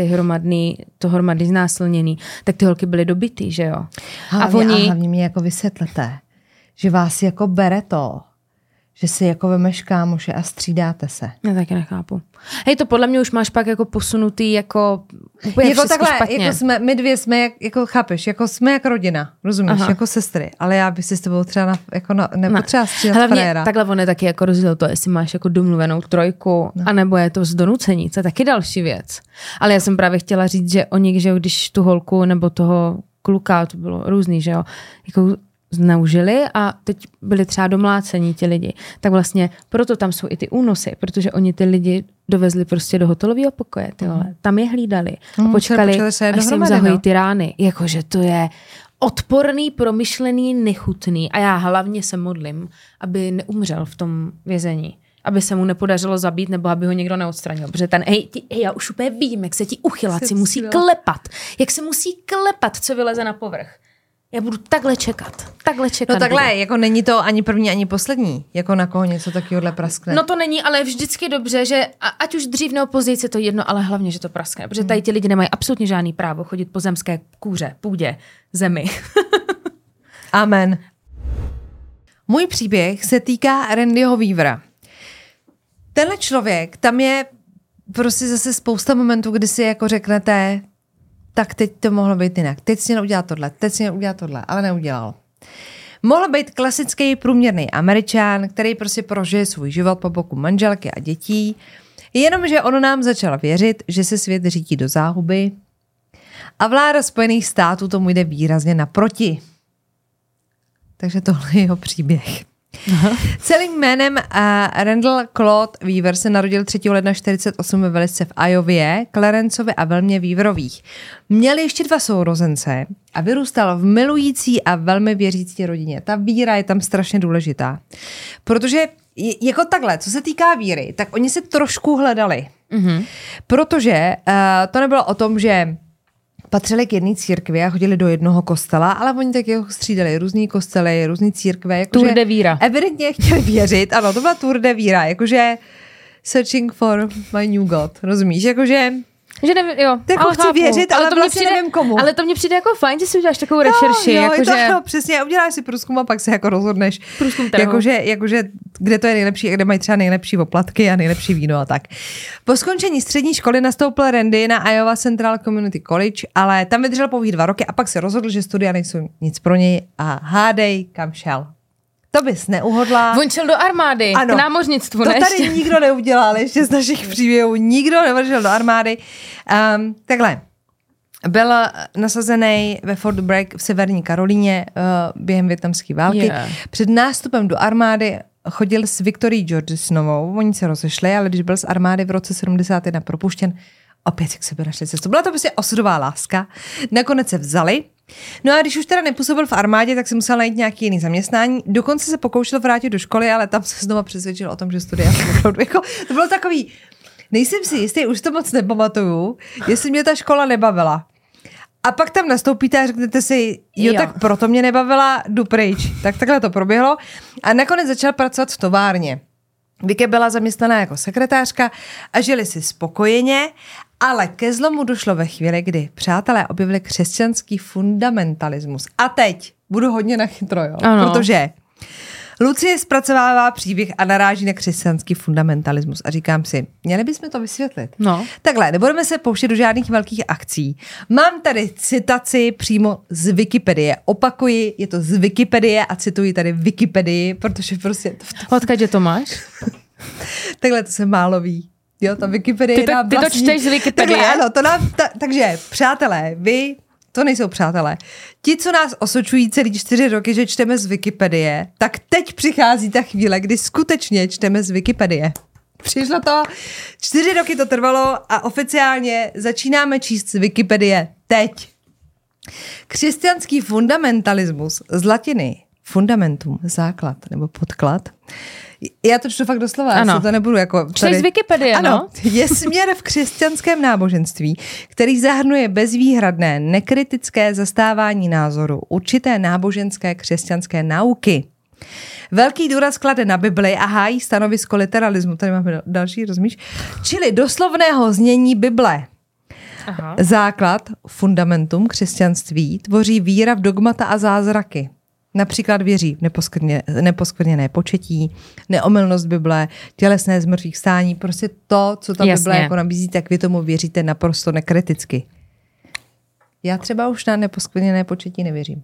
hromadný znásilnění, tak ty holky byly dobitý, že jo. Hlavně mi jako vysvětlete, že vás jako bere to, že si jako vemeš kámoše a střídáte se. Já taky nechápu. Hej, to podle mě už máš pak jako posunutý jako úplně jako takhle, špatně. Jako my dvě jsme, jako chápeš, jako jsme jak rodina, rozumíš, jako sestry, ale já bych si s tebou třeba nepotřeba střídat fréra. Takhle on je taky jako rozdíl to, jestli máš jako domluvenou trojku, anebo je to z donucení, to je taky další věc. Ale já jsem právě chtěla říct, že oni, že když tu holku nebo toho kluka, to bylo různý, že jo, jako zneužili a teď byli třeba domlácení ti lidi. Tak vlastně proto tam jsou i ty únosy, protože oni ty lidi dovezli prostě do hotelového pokoje, ty vole. Tam je hlídali. Počkali, až se jim zahojí ty rány. Jakože to je odporný, promyšlený, nechutný. A já hlavně se modlím, aby neumřel v tom vězení. Aby se mu nepodařilo zabít, nebo aby ho někdo neodstranil. Protože já už úplně vidím, jak se ti uchyláci musí klepat. Jak se musí klepat, co vyleze na povrch. Já budu takhle čekat. No takhle, jako není to ani první, ani poslední, jako na koho něco takovýhle praskne. No to není, ale vždycky dobře, že ať už dřív nebo později je to jedno, ale hlavně, že to praskne. Protože tady ti lidi nemají absolutně žádný právo chodit po zemské kůře, půdě, zemi. Amen. Můj příběh se týká Randyho Weavera. Tenhle člověk, tam je prostě zase spousta momentů, kdy si jako řeknete, tak teď to mohlo být jinak. Teď si měl udělat tohle, ale neudělal. Mohl být klasický průměrný Američan, který prostě prožije svůj život po boku manželky a dětí, jenomže on nám začal věřit, že se svět řítí do záhuby a vláda Spojených států tomu jde výrazně naproti. Takže tohle je jeho příběh. Aha. Celým jménem Randall Claude Weaver se narodil 3. ledna 1948 ve Velice v Iově, Clarenceovi a Velmě Weaverových. Měl ještě 2 sourozence a vyrůstal v milující a velmi věřící rodině. Ta víra je tam strašně důležitá. Protože jako takhle, co se týká víry, tak oni se trošku hledali. Mm-hmm. Protože to nebylo o tom, že patřili k jedné církvi a chodili do jednoho kostela, ale oni taky střídali různý kostely, různý církve. Jako Tour de víra. Evidentně chtěli věřit, ano, to byla Tour de víra, jakože searching for my new God, rozumíš, jakože že nevím, jo, jako chci věřit, ale to vlastně nevím komu. Ale to mně přijde jako fajn, že si uděláš takovou rešerši. Jo, jako že... no, přesně, uděláš si průzkum a pak se jako rozhodneš, jakože kde to je nejlepší a kde mají třeba nejlepší oplatky a nejlepší víno a tak. Po skončení střední školy nastoupil Randy na Iowa Central Community College, ale tam vydržel pouhý 2 roky a pak se rozhodl, že studia nejsou nic pro něj a hádej, kam šel. To bys neuhodla. On šel do armády, ano, k námořnictvu. To tady nikdo neudělal, ještě z našich příběhů. Nikdo nevržel do armády. Takhle. Byl nasazený ve Fort Bragg v Severní Karolíně během vietnamské války. Yeah. Před nástupem do armády chodil s Victorií Georgesonovou. Oni se rozešli, ale když byl z armády v roce 71 propuštěn, opět jak sebe našli cestu. Byla to prostě osudová láska. Nakonec se vzali. No a když už teda nepůsobil v armádě, tak si musel najít nějaký jiný zaměstnání. Dokonce se pokoušel vrátit do školy, ale tam se znovu přesvědčil o tom, že studia jako, to bylo takový, nejsem si jistý, už to moc nepamatuju, jestli mě ta škola nebavila. A pak tam nastoupíte a řeknete si, jo, tak proto mě nebavila, jdu pryč. Tak takhle to proběhlo. A nakonec začal pracovat v továrně. Vicky byla zaměstnaná jako sekretářka a žili si spokojeně, ale ke zlomu došlo ve chvíli, kdy přátelé objevili křesťanský fundamentalismus. A teď budu hodně nachytro, jo, protože Lucie zpracovává příběh a naráží na křesťanský fundamentalismus. A říkám si, měli bychom to vysvětlit. No. Takhle, nebudeme se pouštět do žádných velkých akcí. Mám tady citaci přímo z Wikipedie. Opakuji, je to z Wikipedie a cituji tady Wikipedii, protože prostě... Odkud to máš? Takhle to se málo ví. Jo, ta Wikipedie ty to čteš z Wikipedie? Takhle, ano, takže, přátelé, vy, to nejsou přátelé, ti, co nás osočují celý 4 roky, že čteme z Wikipedie, tak teď přichází ta chvíle, kdy skutečně čteme z Wikipedie. Přišlo to, 4 roky to trvalo a oficiálně začínáme číst z Wikipedie teď. Křesťanský fundamentalismus z latiny fundamentum, základ nebo podklad. Já to čtu fakt doslova, já to nebudu jako... Čteš z Wikipedie, ano, je směr v křesťanském náboženství, který zahrnuje bezvýhradné, nekritické zastávání názoru, určité náboženské křesťanské nauky. Velký důraz klade na Bibli a hájí stanovisko literalismu. Tady máme další, rozumíš? Čili doslovného znění Bible. Aha. Základ, fundamentum křesťanství tvoří víra v dogmata a zázraky. Například věří v neposkvrněné početí, neomylnost Bible, tělesné zmrtvých stání, prostě to, co ta Bible jako nabízí, tak vy tomu věříte naprosto nekriticky. Já třeba už na neposkvrněné početí nevěřím.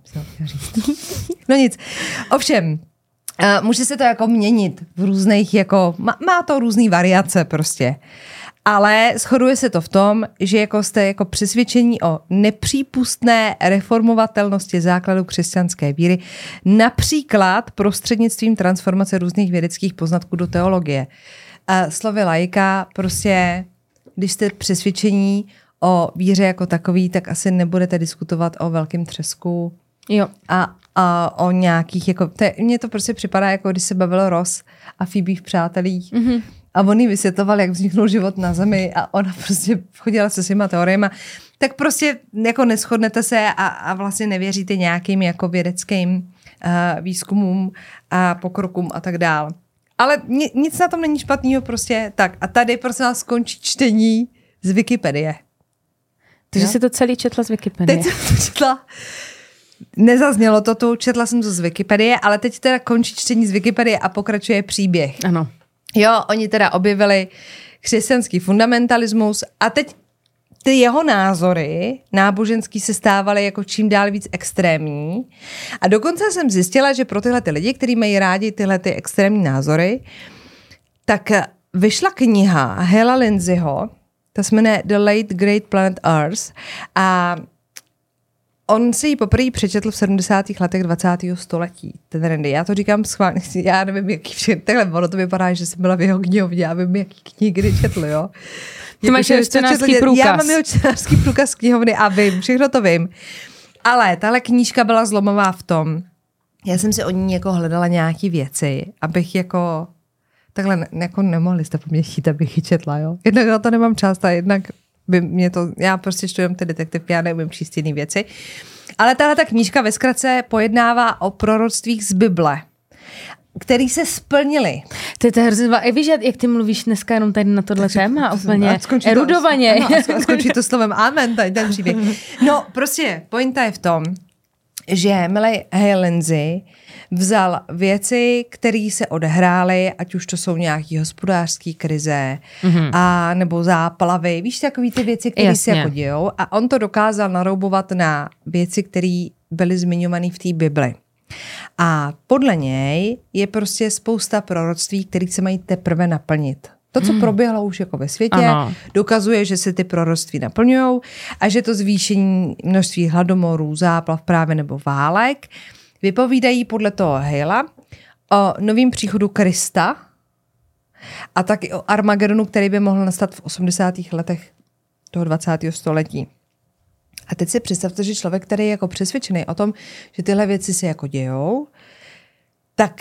No nic. Ovšem, může se to jako měnit v různých, jako, má to různý variace prostě. Ale shoduje se to v tom, že jako jste jako přesvědčení o nepřípustné reformovatelnosti základu křesťanské víry, například prostřednictvím transformace různých vědeckých poznatků do teologie. Slovy laika, prostě, když jste přesvědčení o víře jako takový, tak asi nebudete diskutovat o velkém třesku. Jo. A o nějakých, jako, mně to prostě připadá, jako když se bavilo Ross a Phoebe v Přátelích. Mm-hmm. A on jí vysvětloval, jak vzniknul život na Zemi a ona prostě chodila se svýma teoriema. Tak prostě jako neshodnete se a vlastně nevěříte nějakým jako vědeckým výzkumům a pokrokům a tak dál. Ale nic na tom není špatného prostě. Tak a tady prostě nás skončí čtení z Wikipedie. Takže jsi to celý četla z Wikipedie. Teď jsem to četla. Nezaznělo to tu, četla jsem to z Wikipedie, ale teď teda končí čtení z Wikipedie a pokračuje příběh. Ano. Jo, oni teda objevili křesťanský fundamentalismus a teď ty jeho názory náboženský se stávaly jako čím dál víc extrémní. A dokonce jsem zjistila, že pro tyhle ty lidi, kteří mají rádi tyhle ty extrémní názory, tak vyšla kniha Hela Lindseyho, ta se jmenuje The Late Great Planet Earth a on si ji poprvé přečetl v 70. letech 20. století. Ten Randy. Já to říkám schválně, já nevím, jaký všechny. Takhle ono to vypadá, že jsem byla v jeho knihovně, já vím, jaký knihy četl, jo. Ty máš jeho čtenářský průkaz. Já mám jeho čtenářský průkaz z knihovny a vím, všechno to vím. Ale tahle knížka byla zlomová v tom, já jsem si o ní jako hledala nějaký věci, abych jako takhle jako nemohli jste po mně chtít, abych ji četla, jo. Jednak na to nemám čas a jednak by mě to, já prostě študujem ty detektivky, já neumím číst jiný věci. Ale tahle ta knížka ve zkratce pojednává o proroctvích z Bible, který se splnily. To je hrozně, víš, jak ty mluvíš dneska jenom tady na tohle téma, úplně erudovaně. A skončí to slovem amen, tady ten příběh. No, prostě pointa je v tom, že milej Hale Lindsey vzal věci, které se odehrály, ať už to jsou nějaký hospodářský krize, a nebo záplavy, víš, takový ty věci, které se jako dějou, a on to dokázal naroubovat na věci, které byly zmiňované v té Bibli. A podle něj je prostě spousta proroctví, které se mají teprve naplnit. To, co proběhlo už jako ve světě, dokazuje, že se ty proroctví naplňují a že to zvýšení množství hladomorů, záplav právě nebo válek vypovídají podle toho Halea o novým příchodu Krista a taky o Armagedonu, který by mohl nastat v 80. letech toho 20. století. A teď si představte, že člověk, který je jako přesvědčený o tom, že tyhle věci se jako dějou, tak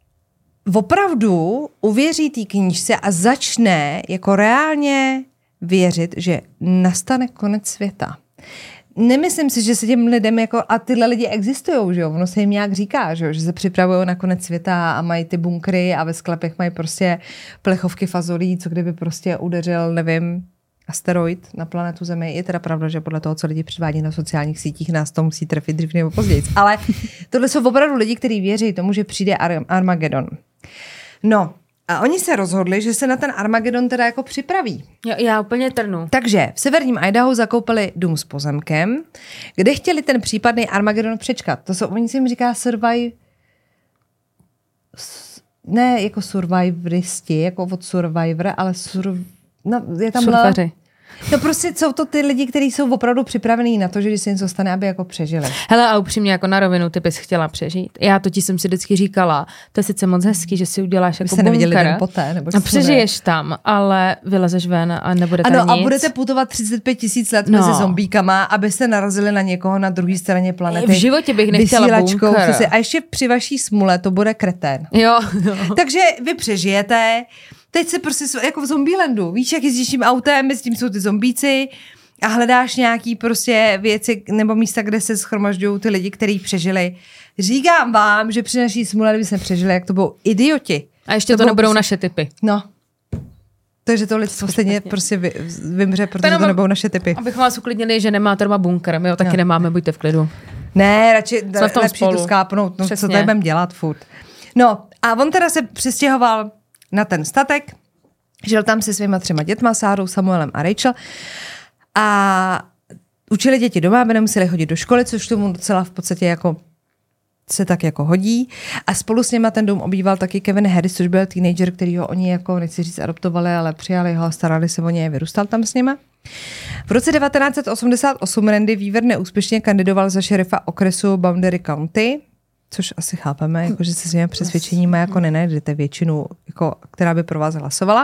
opravdu uvěří té knížce a začne jako reálně věřit, že nastane konec světa. Nemyslím si, že se těm lidem jako, a tyhle lidi existují, že jo, ono se jim nějak říká, že se připravují na konec světa a mají ty bunkry a ve sklepech mají prostě plechovky fazolí, co kdyby prostě udeřil, nevím, asteroid na planetu Zemi. Je teda pravda, že podle toho, co lidi předvádí na sociálních sítích, nás to musí trefit dřív nebo později. Ale tohle jsou opravdu lidi, kteří věří tomu, že přijde Armagedon. No, a oni se rozhodli, že se na ten Armagedon teda jako připraví. Já úplně trnu. Takže v severním Idahu zakoupili dům s pozemkem, kde chtěli ten případný Armagedon přečkat. To jsou, oni si jim říká ne jako survivoristi, jako od Survivor, ale je tam surfaři. No prostě jsou to ty lidi, kteří jsou opravdu připravení na to, že když se něco stane, aby jako přežili. Hele, a upřímně jako na rovinu, ty bys chtěla přežít. Já totiž jsem si vždycky říkala, to je sice moc hezký, že si uděláš jako bunkr a přežiješ tam, ale vylezeš ven a nebude tam nic. A budete putovat 35 000 let mezi zombíkama, abyste narazili na někoho na druhé straně planety. V životě bych nechtěla bunkr. A ještě při vaší smule to bude kretén. Jo. Takže vy přežijete. Teď se prostě jako v Zombielandu, víš, jak jezdíš tím autem, mezi tím jsou ty zombíci a hledáš nějaký prostě věci nebo místa, kde se shromažďují ty lidi, kteří přežili. Říkám vám, že při naší smůle, kdyby jsme přežili, jak to budou idioti. A ještě to nebudou naše typy. No. Takže to lidstvo stejně prostě vymře, protože to nebudou naše typy. Abychom vás uklidnili, že nemáte doma bunkr, my ho taky nemáme, buďte v klidu. Ne, radši to skápnout, no, co tady budeme dělat furt. No a on teda se přestěhoval na ten statek, žil tam se svýma 3 dětma, Sárou, Samuelem a Rachel a učili děti doma, aby nemuseli chodit do školy, což tomu docela v podstatě jako se tak jako hodí a spolu s něma ten dům obýval taky Kevin Harris, což byl teenager, kterýho oni jako, nechci říct adoptovali, ale přijali ho a starali se o něj, vyrůstal tam s nima. V roce 1988 Randy Weaver neúspěšně kandidoval za šerifa okresu Boundary County, což asi chápeme, jako, že se svými přesvědčeními jako nenajdete většinu, jako, která by pro vás hlasovala.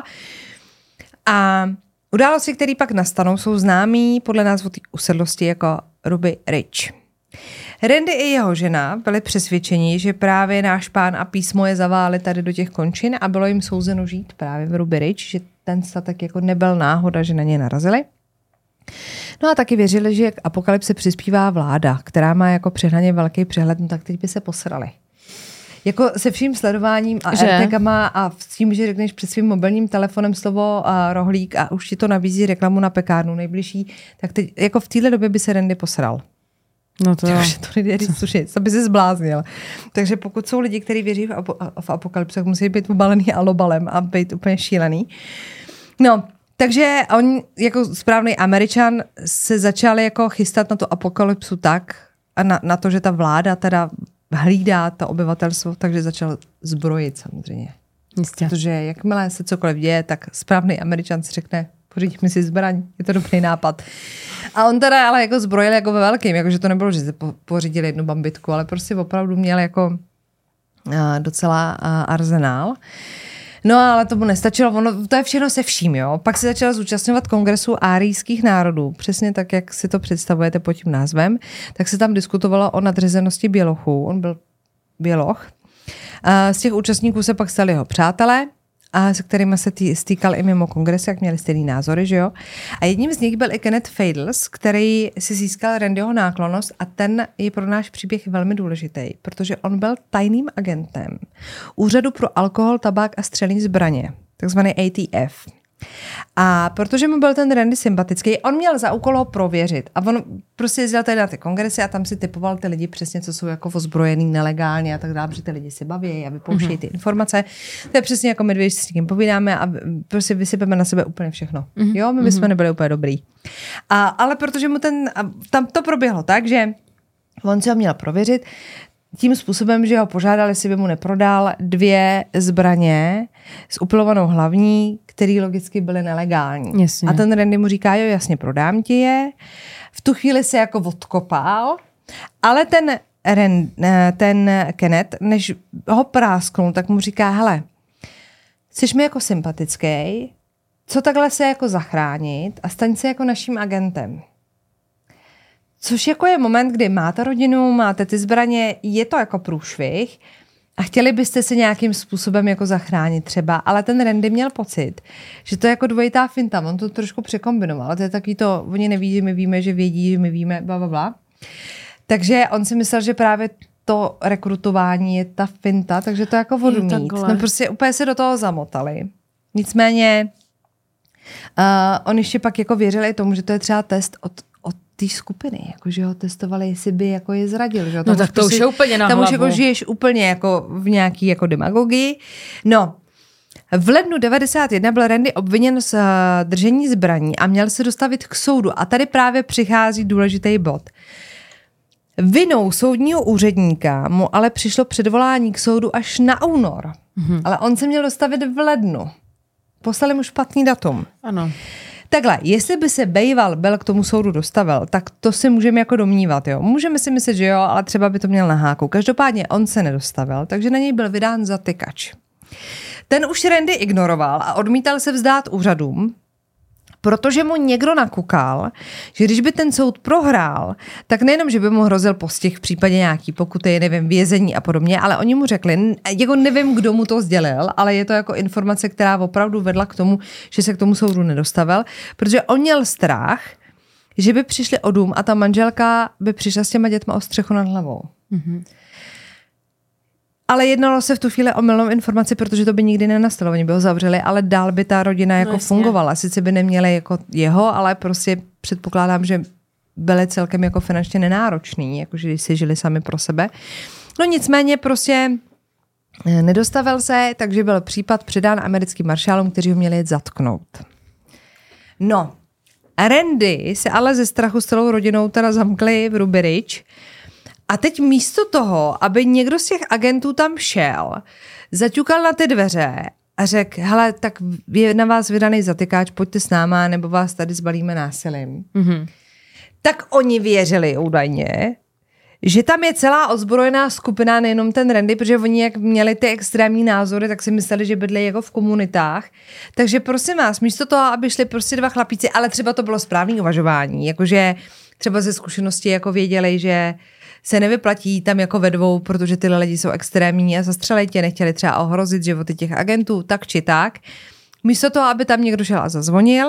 A události, které pak nastanou, jsou známý podle názvu té usedlosti jako Ruby Ridge. Randy i jeho žena byli přesvědčeni, že právě náš pán a písmo je zaváli tady do těch končin a bylo jim souzeno žít právě v Ruby Ridge, že ten statek jako nebyl náhoda, že na ně narazili. No a taky věřili, že k apokalypse přispívá vláda, která má jako přehnaně velký přehled, no tak teď by se posrali. Jako se vším sledováním a AirTagama a s tím, že řekneš před svým mobilním telefonem slovo rohlík a už ti to nabízí reklamu na pekárnu nejbližší, tak teď jako v téhle době by se Randy posral. No to takže to nejde říct, slušně, to by se zbláznil. Takže pokud jsou lidi, kteří věří v apokalypse, tak musí být obalený alobalem a být úplně šílený. No, takže on jako správný Američan se začal jako chystat na tu apokalypsu tak a na to, že ta vláda teda hlídá to obyvatelstvo, takže začal zbrojit samozřejmě. Jistě. Protože jakmile se cokoliv děje, tak správný Američan si řekne, pořídíme si zbraň, je to dobrý nápad. A on teda ale jako zbrojil jako ve velkým, jakože to nebylo, že se pořídili jednu bambitku, ale prostě opravdu měl jako docela arzenál. No ale to mu nestačilo, to je všechno se vším, jo. Pak se začal zúčastňovat kongresu árijských národů, přesně tak, jak si to představujete pod tím názvem, tak se tam diskutovalo o nadřazenosti bělochů, on byl běloch. Z těch účastníků se pak stali jeho přátelé, a se kterými se stýkal i mimo kongres, jak měli stejný názory, že jo. A jedním z nich byl i Kenneth Fadles, který si získal Randyho náklonnost a ten je pro náš příběh velmi důležitý, protože on byl tajným agentem Úřadu pro alkohol, tabák a střelné zbraně, takzvaný ATF. A protože mu byl ten Randy sympatický, on měl za úkol ho prověřit. A on prostě jezdil tady na ty kongresy a tam si typoval ty lidi přesně, co jsou jako ozbrojený nelegálně a tak dále, protože ty lidi si baví a vypouštějí ty informace. To je přesně jako my dvě, si s tím povídáme a prostě vysypeme na sebe úplně všechno. Jo, my bychom nebyli úplně dobrý. Ale protože mu tam to proběhlo tak, že on si ho měl prověřit tím způsobem, že ho požádali, jestli by mu neprodal 2 zbraně s upilovanou hlavní, které logicky byly nelegální. Jasně. A ten Randy mu říká, jo, jasně, prodám ti je. V tu chvíli se jako odkopal, ale ten Kenneth, než ho prásknul, tak mu říká, hele, jsi mi jako sympatický, co takhle se jako zachránit a staň se jako naším agentem. Což jako je moment, kdy máte rodinu, máte ty zbraně, je to jako průšvih a chtěli byste se nějakým způsobem jako zachránit třeba, ale ten Randy měl pocit, že to je jako dvojitá finta, on to trošku překombinoval, to je takový to, oni neví, že my víme, že vědí, že my víme, blablabla. Takže on si myslel, že právě to rekrutování je ta finta, takže to jako vodu mít. No prostě úplně se do toho zamotali. Nicméně On ještě pak jako věřili tomu, že to je třeba test od té skupiny, jako že ho testovali, jestli by jako je zradil. Že? No tak to už je úplně na tam hlavu. Tam už jako žiješ úplně jako v nějaký jako demagogii. No, v lednu 91 byl Randy obviněn z držení zbraní a měl se dostavit k soudu. A tady právě přichází důležitý bod. Vinou soudního úředníka mu ale přišlo předvolání k soudu až na únor. Ale on se měl dostavit v lednu. Poslali mu špatný datum. Ano. Takhle, jestli by se Bejval byl k tomu soudu dostavil, tak to si můžeme jako domnívat, jo. Můžeme si myslet, že jo, ale třeba by to měl na háku. Každopádně on se nedostavil, takže na něj byl vydán zatykač. Ten už Randy ignoroval a odmítal se vzdát úřadům, protože mu někdo nakukal, že když by ten soud prohrál, tak nejenom, že by mu hrozil postih v případě nějaký pokuty, nevím, vězení a podobně, ale oni mu řekli, jako nevím, kdo mu to sdělil, ale je to jako informace, která opravdu vedla k tomu, že se k tomu soudu nedostavil, protože on měl strach, že by přišli o dům a ta manželka by přišla s těma dětma o střechu nad hlavou. Ale jednalo se v tu chvíli o mylnou informaci, protože to by nikdy nenastalo. Oni by ho zavřeli, ale dál by ta rodina jako fungovala. Sice by neměli jako jeho, ale prostě předpokládám, že byli celkem jako finančně nenároční, jakože když si žili sami pro sebe. No nicméně prostě nedostavil se, takže byl případ předán americkým maršálům, kteří ho měli zatknout. No, Randy se ale ze strachu s celou rodinou teda zamkli v Ruby Ridge. A teď místo toho, aby někdo z těch agentů tam šel, zaťukal na ty dveře a řekl, hele, tak je na vás vydaný zatykáč, pojďte s náma, nebo vás tady zbalíme násilím. Tak oni věřili údajně, že tam je celá ozbrojená skupina, nejenom ten Randy, protože oni jak měli ty extrémní názory, tak si mysleli, že bydlí jako v komunitách. Takže prosím vás, místo toho, aby šli prostě dva chlapíci, ale třeba to bylo správné uvažování, jakože třeba ze zkušenosti jako věděli, že se nevyplatí tam jako ve dvou, protože tyhle lidi jsou extrémní a zastřelej tě, nechtěli třeba ohrozit životy těch agentů, tak či tak. Místo toho, aby tam někdo šel a zazvonil,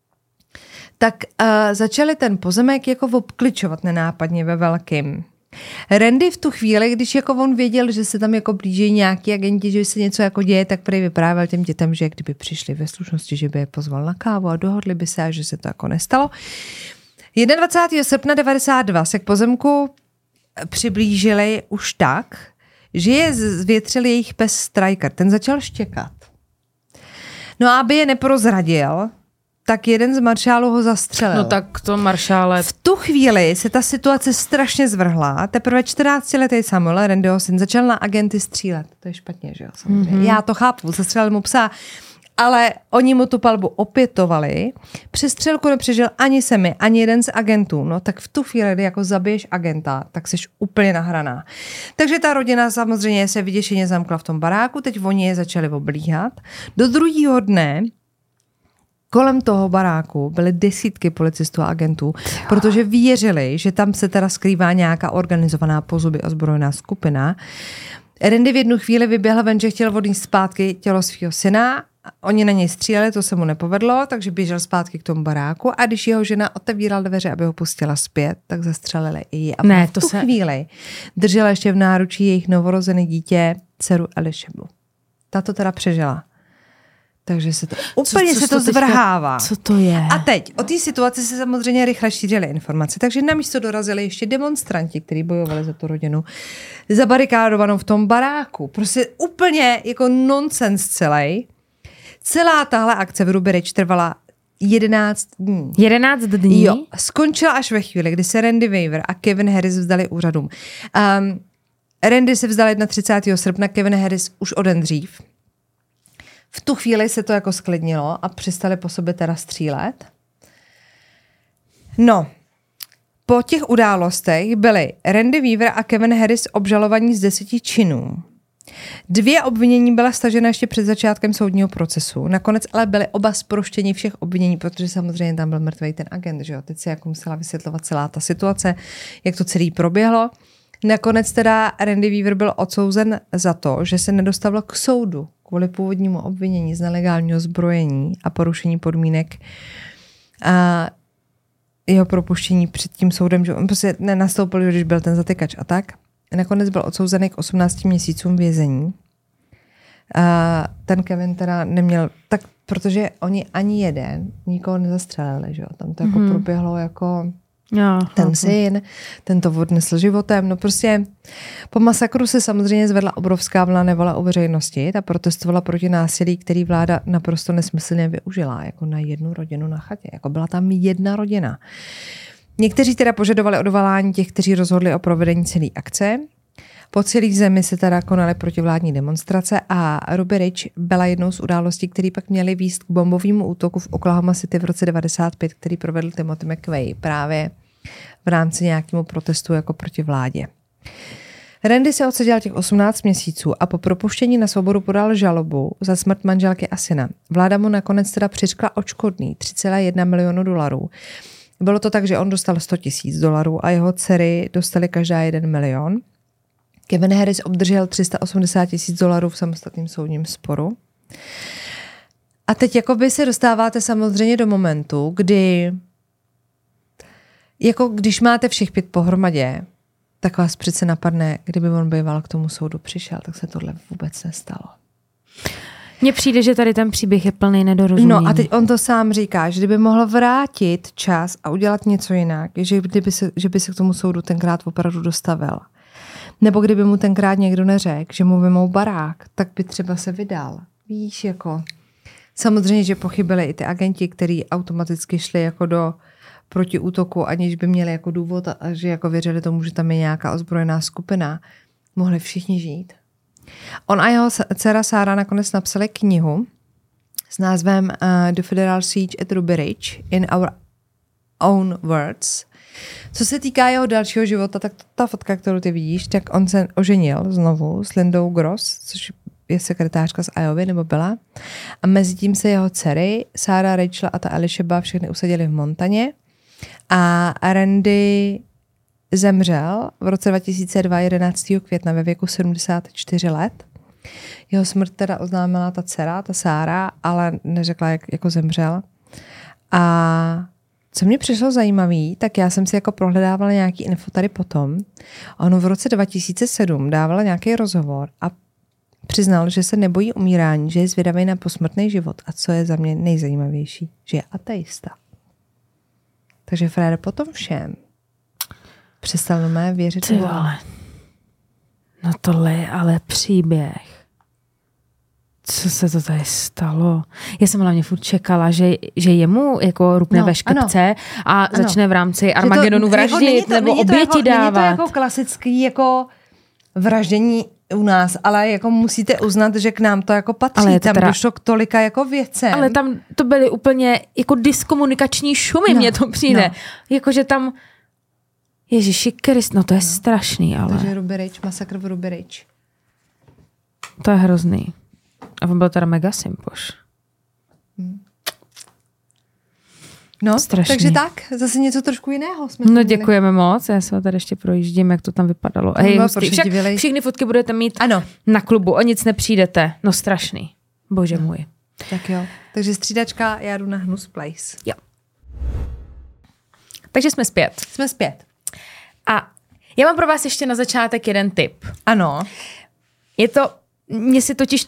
tak začali ten pozemek jako obkličovat nenápadně ve velkým. Randy v tu chvíli, když jako on věděl, že se tam jako blíží nějaký agenti, že se něco jako děje, tak prý vyprávěl těm dětem, že kdyby přišli ve slušnosti, že by je pozval na kávu a dohodli by se a že se to jako nestalo. 21. srpna 92 se k pozemku přiblížili už tak, že je zvětřil jejich pes Striker. Ten začal štěkat. No a aby je neprozradil, tak jeden z maršálů ho zastřelil. No tak to maršále... V tu chvíli se ta situace strašně zvrhla. Teprve 14letý Samuel, Randyho syn, začal na agenty střílet. To je špatně, že jo? Samozřejmě. Já to chápu, zastřelil mu psa. Ale oni mu tu palbu opětovali. Přes střelku nepřežil ani Sammy, ani jeden z agentů. No tak v tu chvíli, kdy jako zabiješ agenta, tak jsi úplně nahraná. Takže ta rodina samozřejmě se vyděšeně zamkla v tom baráku, teď oni je začali oblíhat. Do druhého dne kolem toho baráku byly desítky policistů a agentů, protože věřili, že tam se teda skrývá nějaká organizovaná po zuby ozbrojená skupina. Randy v jednu chvíli vyběhl ven, že chtěl odníst zpátky tělo svého syna. Oni na něj stříleli, to se mu nepovedlo, takže běžel zpátky k tomu baráku a když jeho žena otevíral dveře, aby ho pustila zpět, tak zastřelili i ji. A v tu chvíli držela ještě v náručí jejich novorozené dítě, dceru Elišebu. Ta to teda přežila. Takže se to úplně se to zvrhává. Co to je? A teď, o té situaci se samozřejmě rychle šířily informace, takže na místo dorazili ještě demonstranti, kteří bojovali za tu rodinu, zabarikádovanou v tom baráku. Prostě úplně jako nonsens celý. Celá tahle akce v Ruby Ridge trvala 11 dní. 11 dní? Jo, skončila až ve chvíli, kdy se Randy Weaver a Kevin Harris vzdali úřadům. Randy se vzdal 31. srpna, Kevin Harris už o den dřív. V tu chvíli se to jako sklidnilo a přestali po sobě teda střílet. No, po těch událostech byli Randy Weaver a Kevin Harris obžalovaní z 10 činů. 2 obvinění byla stažena ještě před začátkem soudního procesu. Nakonec ale byly oba zproštěni všech obvinění, protože samozřejmě tam byl mrtvý ten agent, že jo. Teď se jako musela vysvětlovat celá ta situace, jak to celý proběhlo. Nakonec teda Randy Weaver byl odsouzen za to, že se nedostavil k soudu kvůli původnímu obvinění z nelegálního zbrojení a porušení podmínek a jeho propuštění před tím soudem, že on prostě nenastoupil, když byl ten zatykač a tak. Nakonec byl odsouzený k 18 měsícům vězení. ten Kevin teda neměl, tak protože oni ani jeden nikoho nezastřelili, že jo? Tam to jako proběhlo jako ten syn, ten to odnesl životem, no prostě po masakru se samozřejmě zvedla obrovská vlna nevole u veřejnosti, ta protestovala proti násilí, který vláda naprosto nesmyslně využila, jako na jednu rodinu na chatě, jako byla tam jedna rodina. Někteří teda požadovali odvolání těch, kteří rozhodli o provedení celé akce. Po celé zemi se teda konaly protivládní demonstrace a Ruby Ridge byla jednou z událostí, které pak měly vést k bombovému útoku v Oklahoma City v roce 1995, který provedl Timothy McVeigh právě v rámci nějakému protestu jako proti vládě. Randy se odseděl těch 18 měsíců a po propuštění na svobodu podal žalobu za smrt manželky a syna. Vláda mu nakonec teda přiřkla odškodný $3,1 milionu. Bylo to tak, že on dostal $100,000 a jeho dcery dostali každá $1 milion. Kevin Harris obdržel $380,000 v samostatném soudním sporu. A teď jakoby se dostáváte samozřejmě do momentu, kdy jako když máte všech 5 pohromadě, tak vás přece napadne, kdyby on býval k tomu soudu přišel, tak se tohle vůbec nestalo. Mně přijde, že tady ten příběh je plný nedorozumění. No a teď on to sám říká, že kdyby mohl vrátit čas a udělat něco jinak, že by se k tomu soudu tenkrát opravdu dostavil. Nebo kdyby mu tenkrát někdo neřekl, že mu vymou barák, tak by třeba se vydal. Víš, jako... Samozřejmě, že pochybili i ty agenti, kteří automaticky šli jako do protiútoku, aniž by měli jako důvod a že jako věřili tomu, že tam je nějaká ozbrojená skupina. Mohli všichni žít. On a jeho dcera Sarah nakonec napsali knihu s názvem The Federal Siege at Ruby Ridge in Our Own Words. Co se týká jeho dalšího života, tak ta fotka, kterou ty vidíš, tak on se oženil znovu s Lindou Gross, což je sekretářka z Iovy, nebo byla. A mezi tím se jeho dcery, Sarah, Rachel a ta Elisheba, všechny usadili v Montaně. A Randy zemřel v roce 2002, 11. května ve věku 74 let. Jeho smrt teda oznámila ta dcera, ta Sarah, ale neřekla, jak jako zemřel. A co mě přišlo zajímavý, tak já jsem si jako prohledávala nějaký info tady potom. On v roce 2007 dával nějaký rozhovor a přiznal, že se nebojí umírání, že je zvědavý na posmrtný život. A co je za mě nejzajímavější, že je ateista. Takže Frér potom všem přestal na mé věřit. Ty vole. No tohle je ale příběh. Co se to tady stalo? Já jsem hlavně furt čekala, že jemu jako rupne ve škrtce a začne v rámci Armagedonu vraždit nebo oběti dávat. Není to jako klasický jako vraždění u nás, ale jako musíte uznat, že k nám to jako patří. Ale tam došlo k tolika jako věcem. Ale tam to byly úplně jako diskomunikační šumy, mně to přijde. Jakože tam Ježiši Krist, no to je strašný, ale... Takže Ruby Ridge, masakr v Ruby Ridge. To je hrozný. A on byl teda mega simpoš. No, strašný. Takže tak, zase něco trošku jiného. No děkujeme moc, já se tady ještě projíždím, jak to tam vypadalo. Hej, všechny fotky budete mít na klubu, o nic nepřijdete. No strašný. Bože můj. Tak jo, takže střídačka, já jdu na Hnus Place. Jo. Takže jsme zpět. Jsme zpět. A já mám pro vás ještě na začátek jeden tip. Ano. Je to, mně si totiž...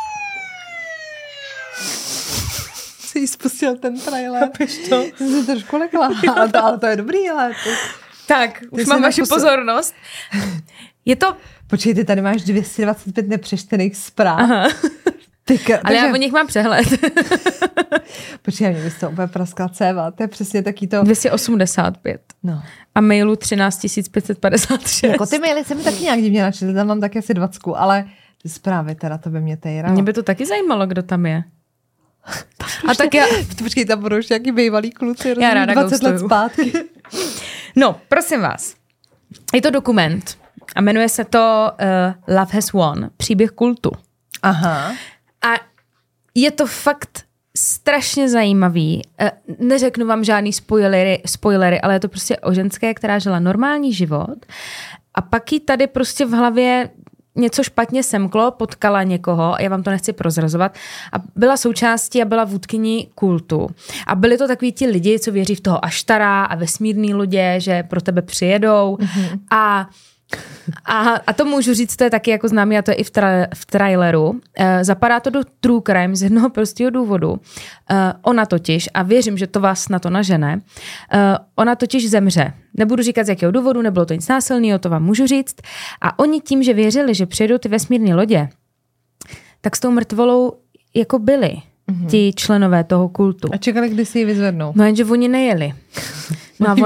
Jsi spustil ten trailer. To? Jsem se trošku lekla, ale to je dobrý, ale... Tak, už mám vaši pozornost. Je to... Počkej, ty tady máš 225 nepřečtených zpráv. Aha. Ale já o nich mám přehled. Počkej, mě bys to úplně praskla céva. To je přesně taky to... 285. No. A mailu 13 556. Jako ty maily se mi taky nějak divně načetly, tam mám taky asi 20, ale ty zprávy teda to by mě tejralo. Mě by to taky zajímalo, kdo tam je. A tak já... Počkej, tam budou už nějaký bývalý kluci. Já ráda 20 let zpátky. No, prosím vás. Je to dokument a jmenuje se to Love Has Won, příběh kultu. Aha. A je to fakt strašně zajímavý. Neřeknu vám žádný spoilery, ale je to prostě o ženské, která žila normální život a pak jí tady prostě v hlavě něco špatně semklo, potkala někoho, já vám to nechci prozrazovat, a byla součástí a byla vůdkyní kultu. A byli to takový ti lidi, co věří v toho Aštara a vesmírný lodě, že pro tebe přijedou. Mm-hmm. A A to můžu říct, to je taky jako známý, a to je i v traileru. Zapadá to do true crime z jednoho prostého důvodu. Ona totiž, a věřím, že to vás na to nažene, ona totiž zemře. Nebudu říkat z jakého důvodu, nebylo to nic násilného, to vám můžu říct. A oni tím, že věřili, že přijedou ty vesmírné lodě, tak s tou mrtvolou jako byli ti členové toho kultu. A čekali, kdy si ji vyzvednou. No jenže oni nejeli. No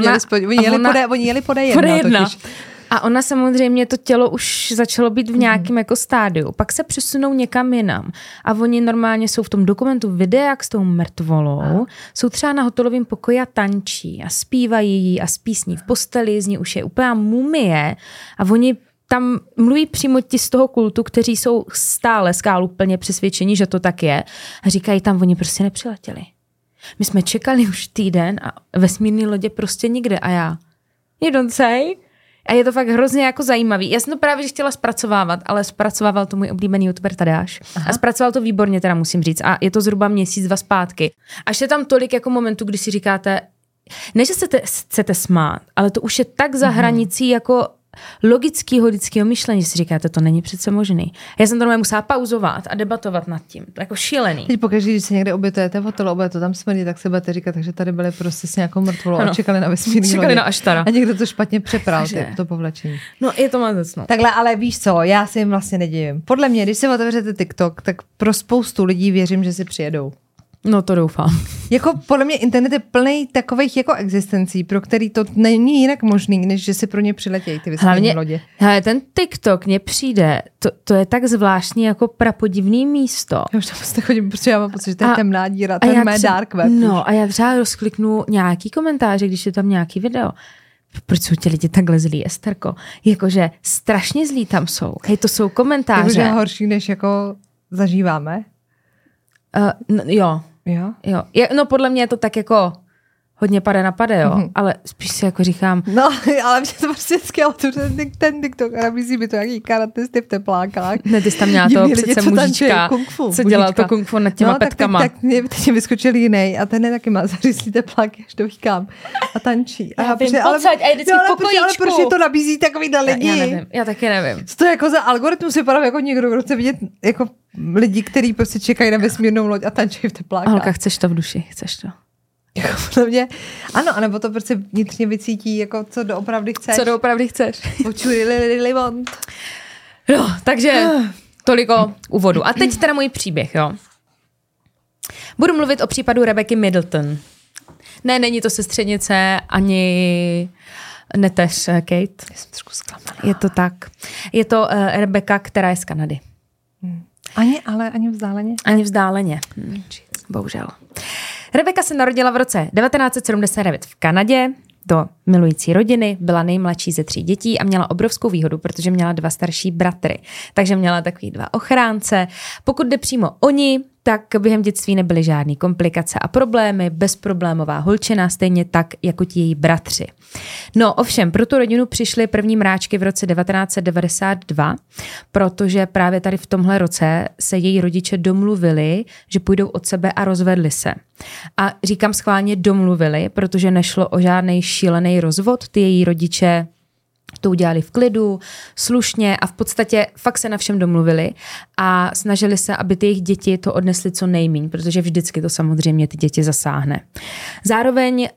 oni jeli pode jedna. A ona samozřejmě, to tělo už začalo být v nějakém jako stádiu. Pak se přesunou někam jinam. A oni normálně jsou v tom dokumentu videa s tou mrtvolou. Jsou třeba na hotelovém pokoji a tančí a zpívají jí a spí s ní v posteli, z ní už je úplná mumie. A oni tam mluví přímo ti z toho kultu, kteří jsou stále skáluplně přesvědčení, že to tak je. A říkají tam, oni prostě nepřiletěli. My jsme čekali už týden a vesmírné lodě prostě nikde. A já, you don't say. A je to fakt hrozně jako zajímavý. Já jsem to právě chtěla zpracovávat, ale zpracovával to můj oblíbený youtuber Tadeáš. A zpracoval to výborně, teda musím říct. A je to zhruba měsíc, 2 zpátky. Až je tam tolik jako momentů, kdy si říkáte, ne, že se chcete smát, ale to už je tak za hranicí jako logického lidského myšlení, že si říkáte, to není přece možný. Já jsem to normálně musela pauzovat a debatovat nad tím. To je jako šílený. Teď pokaždé, když se někde obětujete v hotelu, to tam smrdí, tak se budete říkat, takže tady byli prostě s nějakou mrtvolou a čekali na vesmírný lodi. Na Aštara. A někdo to špatně přepral, to povlečení. No je to mazec, no. Takhle, ale víš co, já si jim vlastně nedivím. Podle mě, když si otevřete TikTok, tak pro spoustu lidí věřím, že si přijedou. No to doufám. Jako podle mě internet je plný takových jako existencí, pro který to není jinak možný, než že si pro ně přiletějí ty vesmírné lodě. Hele, ten TikTok mně přijde, to je tak zvláštní jako prapodivný místo. Já už tam prostě chodím, protože já mám pocit, že to je temná díra, ten mé dark web. No a já třeba rozkliknu nějaký komentáře, když je tam nějaký video. Proč jsou ti lidi takhle zlí, Esterko? Jakože strašně zlí tam jsou. Hej, to jsou komentáře. Jakože horší, než jako zažíváme. Jo. No podle mě je to tak jako hodně pade na pade, jo. Ale spíš si jako říkám. No, ale mě to prostě vždycky ten TikTok a nabízí mi to nějaký karatisty v teplákách. Ne, ty jsi tam měla toho přece mužička, co dělal to kung fu nad těma petkama. Tak mě teď vyskočil jiný a ten je taky má zařízlý tepláky, až to říkám. A tančí. Já vím, pocať, a je vždycky v pokojíčku. Ale proč to nabízí takovýhle lidi? Já nevím, já taky nevím. Co to je jako za algoritmus, vypadá jako někdo, kdo chce vidět jako lidi, kteří prostě čekají na vesmírnou loď a tančí v teplákách. Holka, chceš to v duši, chceš to. Podle mě, ano, anebo to prostě vnitřně vycítí, jako co doopravdy chceš. Co doopravdy chceš. Počuli want. No, takže toliko úvodu. A teď teda můj příběh, jo. Budu mluvit o případu Rebecky Middleton. Ne, není to sestřenice, ani neteř Kate. Já jsem trošku zklamaná. Je to tak. Je to Rebecca, která je z Kanady. Ani vzdáleně? Ani vzdáleně. Bohužel. Rebecca se narodila v roce 1979 v Kanadě do milující rodiny, byla nejmladší ze 3 dětí a měla obrovskou výhodu, protože měla 2 starší bratry. Takže měla takový 2 ochránce. Pokud jde přímo oni, tak během dětství nebyly žádný komplikace a problémy, bezproblémová holčina, stejně tak jako ti její bratři. No ovšem, pro tu rodinu přišly první mráčky v roce 1992, protože právě tady v tomhle roce se její rodiče domluvili, že půjdou od sebe a rozvedli se. A říkám schválně domluvili, protože nešlo o žádný šílený rozvod, ty její rodiče to udělali v klidu, slušně a v podstatě fakt se na všem domluvili a snažili se, aby ty jejich děti to odnesly co nejmíň, protože vždycky to samozřejmě ty děti zasáhne. Zároveň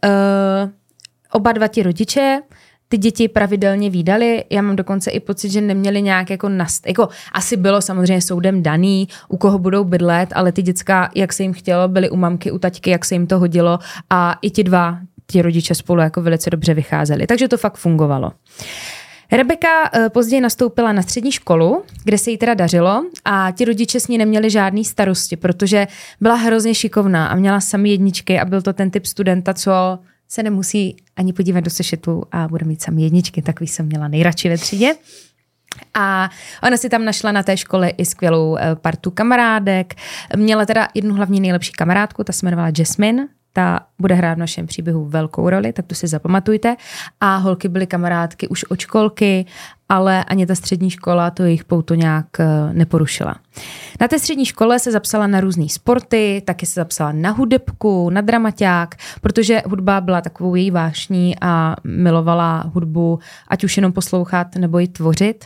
oba 2 ti rodiče ty děti pravidelně vídali, já mám dokonce i pocit, že neměli nějak jako asi bylo samozřejmě soudem daný, u koho budou bydlet, ale ty děcka, jak se jim chtělo, byly u mamky, u taťky, jak se jim to hodilo a i ti rodiče spolu jako velice dobře vycházeli. Takže to fakt fungovalo. Rebecca později nastoupila na střední školu, kde se jí teda dařilo a ti rodiče s ní neměli žádný starosti, protože byla hrozně šikovná a měla samý jedničky a byl to ten typ studenta, co se nemusí ani podívat do sešitu a bude mít samý jedničky, takový jsem měla nejradši ve třídě. A ona si tam našla na té škole i skvělou partu kamarádek. Měla teda jednu hlavní nejlepší kamarádku, ta se jmenovala Jasmine, ta bude hrát v našem příběhu velkou roli, tak to si zapamatujte. A holky byly kamarádky už od školky ale ani ta střední škola to jejich pouto nějak neporušila. Na té střední škole se zapsala na různý sporty, taky se zapsala na hudebku, na dramaťák, protože hudba byla takovou její vášní a milovala hudbu, ať už jenom poslouchat nebo ji tvořit.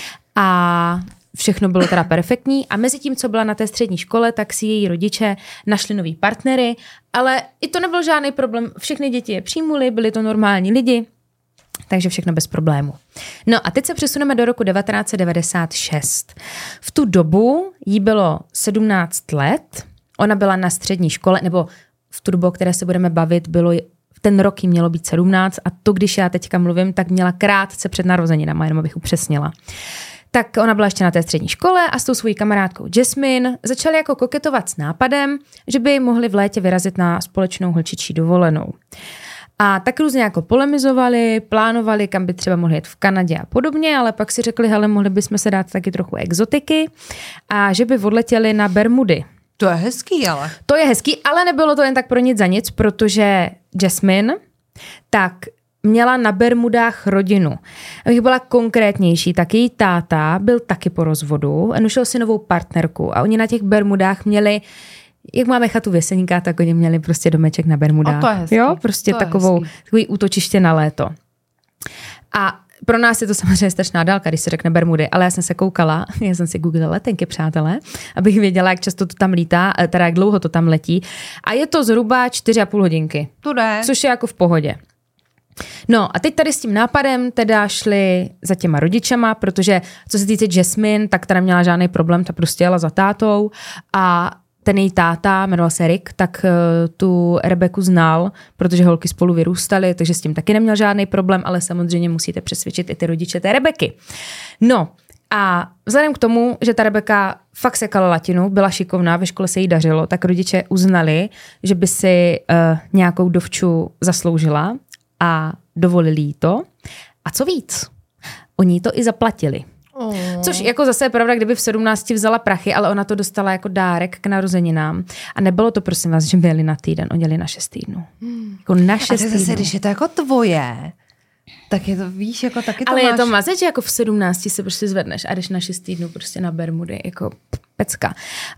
A všechno bylo teda perfektní a mezi tím, co byla na té střední škole, tak si její rodiče našli nový partnery, ale i to nebyl žádný problém. Všechny děti je přijmuli, byli to normální lidi, takže všechno bez problému. No a teď se přesuneme do roku 1996. V tu dobu jí bylo 17 let, ona byla na střední škole, nebo v tu dobu, o které se budeme bavit, bylo ten rok jí mělo být 17 a to, když já teďka mluvím, tak měla krátce před narozeninama, jenom abych upřesnila. Tak ona byla ještě na té střední škole a s tou svojí kamarádkou Jasmine začali jako koketovat s nápadem, že by mohli v létě vyrazit na společnou holčičí dovolenou. A tak různě jako polemizovali, plánovali, kam by třeba mohli jet v Kanadě a podobně, ale pak si řekli, hele, mohli bychom se dát taky trochu exotiky a že by odletěli na Bermudy. To je hezký, ale. To je hezký, ale nebylo to jen tak pro nic za nic, protože Jasmine tak měla na Bermudách rodinu. Abych byla konkrétnější, tak její táta byl taky po rozvodu a našel si novou partnerku a oni na těch Bermudách měli, jak máme chatu v Jeseníkách, tak oni měli prostě domeček na Bermudách. To je hezký. Jo, prostě takový útočiště na léto. A pro nás je to samozřejmě strašná dálka, když se řekne Bermudy, ale já jsem se koukala, já jsem si googlila letenky, přátelé, abych věděla, jak často to tam lítá, teda jak dlouho to tam letí. A je to zhruba 4,5 hodinky. To jde. Což je jako v pohodě. No a teď tady s tím nápadem teda šli za těma rodičema, protože co se týče Jasmine, tak teda měla žádný problém, ta prostě jela za tátou a ten její táta, jmenoval se Rick, tak tu Rebeku znal, protože holky spolu vyrůstaly, takže s tím taky neměl žádný problém, ale samozřejmě musíte přesvědčit i ty rodiče té Rebeky. No a vzhledem k tomu, že ta Rebeka fakt sekala latinu, byla šikovná, ve škole se jí dařilo, tak rodiče uznali, že by si nějakou dovču zasloužila a dovolili jí to. A co víc, oni to i zaplatili. Což jako zase je pravda, kdyby v 17 vzala prachy, ale ona to dostala jako dárek k narozeninám. A nebylo to, prosím vás, že byli na týden, oni jeli na 6 týdnů. Jako na 6 týdnů. A zase, když je to jako tvoje, tak je to, víš, jako taky to ale máš. je to mazec, že jako v 17 se prostě zvedneš a jdeš na 6 týdnů prostě na Bermudy, jako pecka.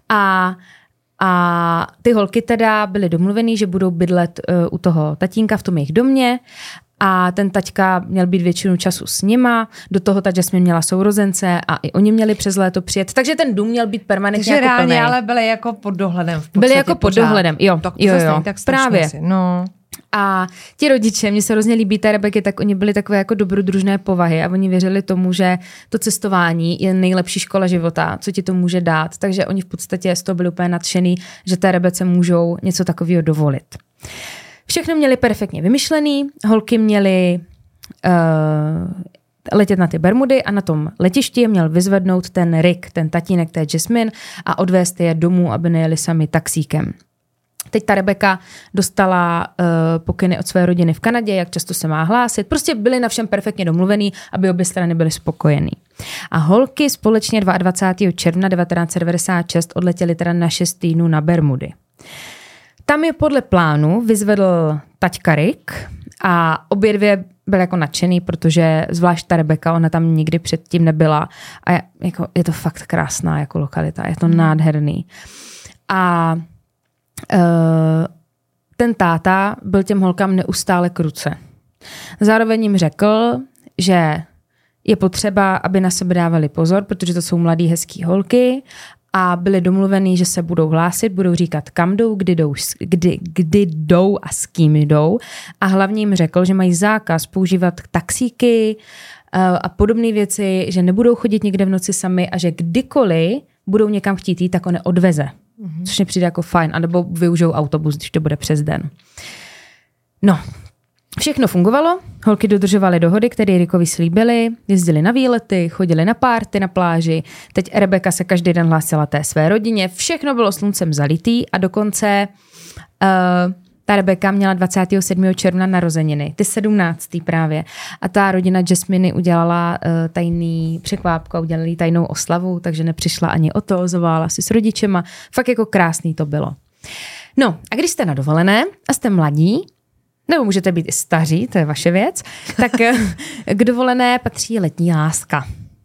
A ty holky teda byly domluvený, že budou bydlet u toho tatínka v tom jejich domě a ten taťka měl být většinu času s nima, do toho ta Jasmine měla sourozence a i oni měli přes léto přijet, takže ten dům měl být permanentně jako plný. Takže ale byly jako pod dohledem. Byly jako pod dohledem, jo. Tak jo, tak právě. No. A ti rodiče, mně se hrozně líbí té Rebeky, tak oni byli takové jako dobrodružné povahy a oni věřili tomu, že to cestování je nejlepší škola života, co ti to může dát. Takže oni v podstatě z toho byli úplně nadšený, že té Rebece můžou něco takového dovolit. Všechno měli perfektně vymyšlený, holky měly letět na ty Bermudy a na tom letišti je měl vyzvednout ten Rick, ten tatínek té Jasmine a odvést je domů, aby nejeli sami taxíkem. Teď ta Rebeka dostala pokyny od své rodiny v Kanadě, jak často se má hlásit. Prostě byli na všem perfektně domluvený, aby obě strany byly spokojený. A holky společně 22. června 1996 odletěly teda na 6 týdnů na Bermudy. Tam je podle plánu vyzvedl taťka Rick a obě dvě byly jako nadšený, protože zvlášť ta Rebeka, ona tam nikdy předtím nebyla a je to fakt krásná jako lokalita, je to nádherný. A ten táta byl těm holkám neustále k ruce. Zároveň jim řekl, že je potřeba, aby na sebe dávali pozor, protože to jsou mladý hezký holky a byli domluvený, že se budou hlásit, budou říkat, kam jdou, kdy jdou a s kým jdou. A hlavně jim řekl, že mají zákaz používat taxíky a podobné věci, že nebudou chodit někde v noci sami a že kdykoliv budou někam chtít jít, tak on je odveze. Což mi přijde jako fajn, anebo využijou autobus, když to bude přes den. No, všechno fungovalo, holky dodržovaly dohody, které Rickovi slíbily, jezdili na výlety, chodili na párty na pláži, teď Rebeka se každý den hlásila té své rodině, všechno bylo sluncem zalitý a dokonce ta Rebeka měla 27. června narozeniny, ty 17. právě. A ta rodina Jasminy udělala tajný překvápku a udělali tajnou oslavu, takže nepřišla ani o to, zavolala si s rodičema. Fakt jako krásný to bylo. No a když jste na dovolené a jste mladí, nebo můžete být i staří, to je vaše věc, tak k dovolené patří letní láska.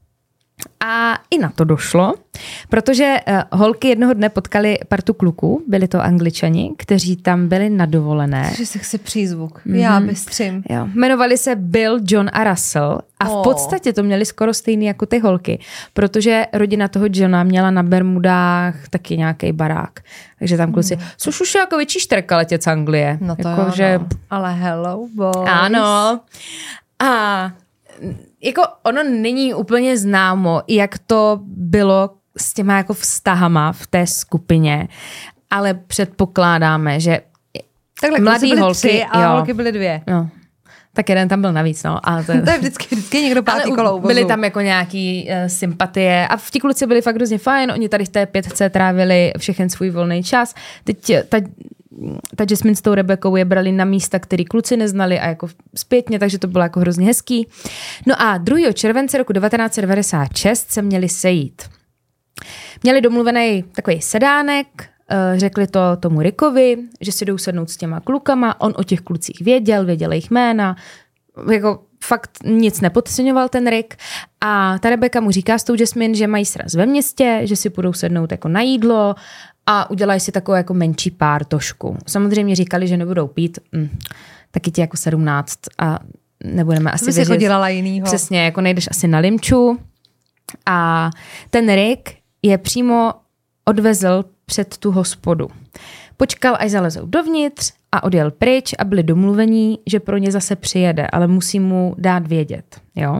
A i na to došlo, protože holky jednoho dne potkali partu kluků, byli to Angličani, kteří tam byli na dovolené. Takže sexy přízvuk, já bystřím. Jo. Jmenovali se Bill, John a Russell a v podstatě to měli skoro stejný jako ty holky, protože rodina toho Johna měla na Bermudách taky nějaký barák. Takže tam kluci, což už je jako větší štrka letět z Anglie. No to jako, jo, že... no. Ale hello boys. Ano. A jako ono není úplně známo, jak to bylo s těma jako vztahama v té skupině, ale předpokládáme, že takhle, mladý holky... 3 a holky byly 2. Jo. Tak jeden tam byl navíc, no. A to je vždycky někdo pátý kolo uvozu. Byly tam jako nějaký sympatie a ti kluci byli fakt hrozně fajn, oni tady v té 5 trávili všechen svůj volný čas. Teď ta Jasmine s tou Rebekou je brali na místa, který kluci neznali a jako zpětně, takže to bylo jako hrozně hezký. No a 2. července roku 1996 se měli sejít. Měli domluvený takový sedánek, řekli to tomu Rickovi, že si jdou sednout s těma klukama, on o těch klucích věděl jejich jména, jako fakt nic nepodceňoval ten Rick a ta Rebecca mu říká s tou Jasmine, že mají sraz ve městě, že si půjdou sednout jako na jídlo a udělají si takovou jako menší pártošku. Samozřejmě říkali, že nebudou pít, taky ti jako 17 a nebudeme asi věřit. Jako dělala jinýho. Přesně, jako nejdeš asi na limču. A ten Rick je přímo odvezl před tu hospodu. Počkal, až zalezou dovnitř a odjel pryč a byli domluvení, že pro ně zase přijede, ale musí mu dát vědět. Jo?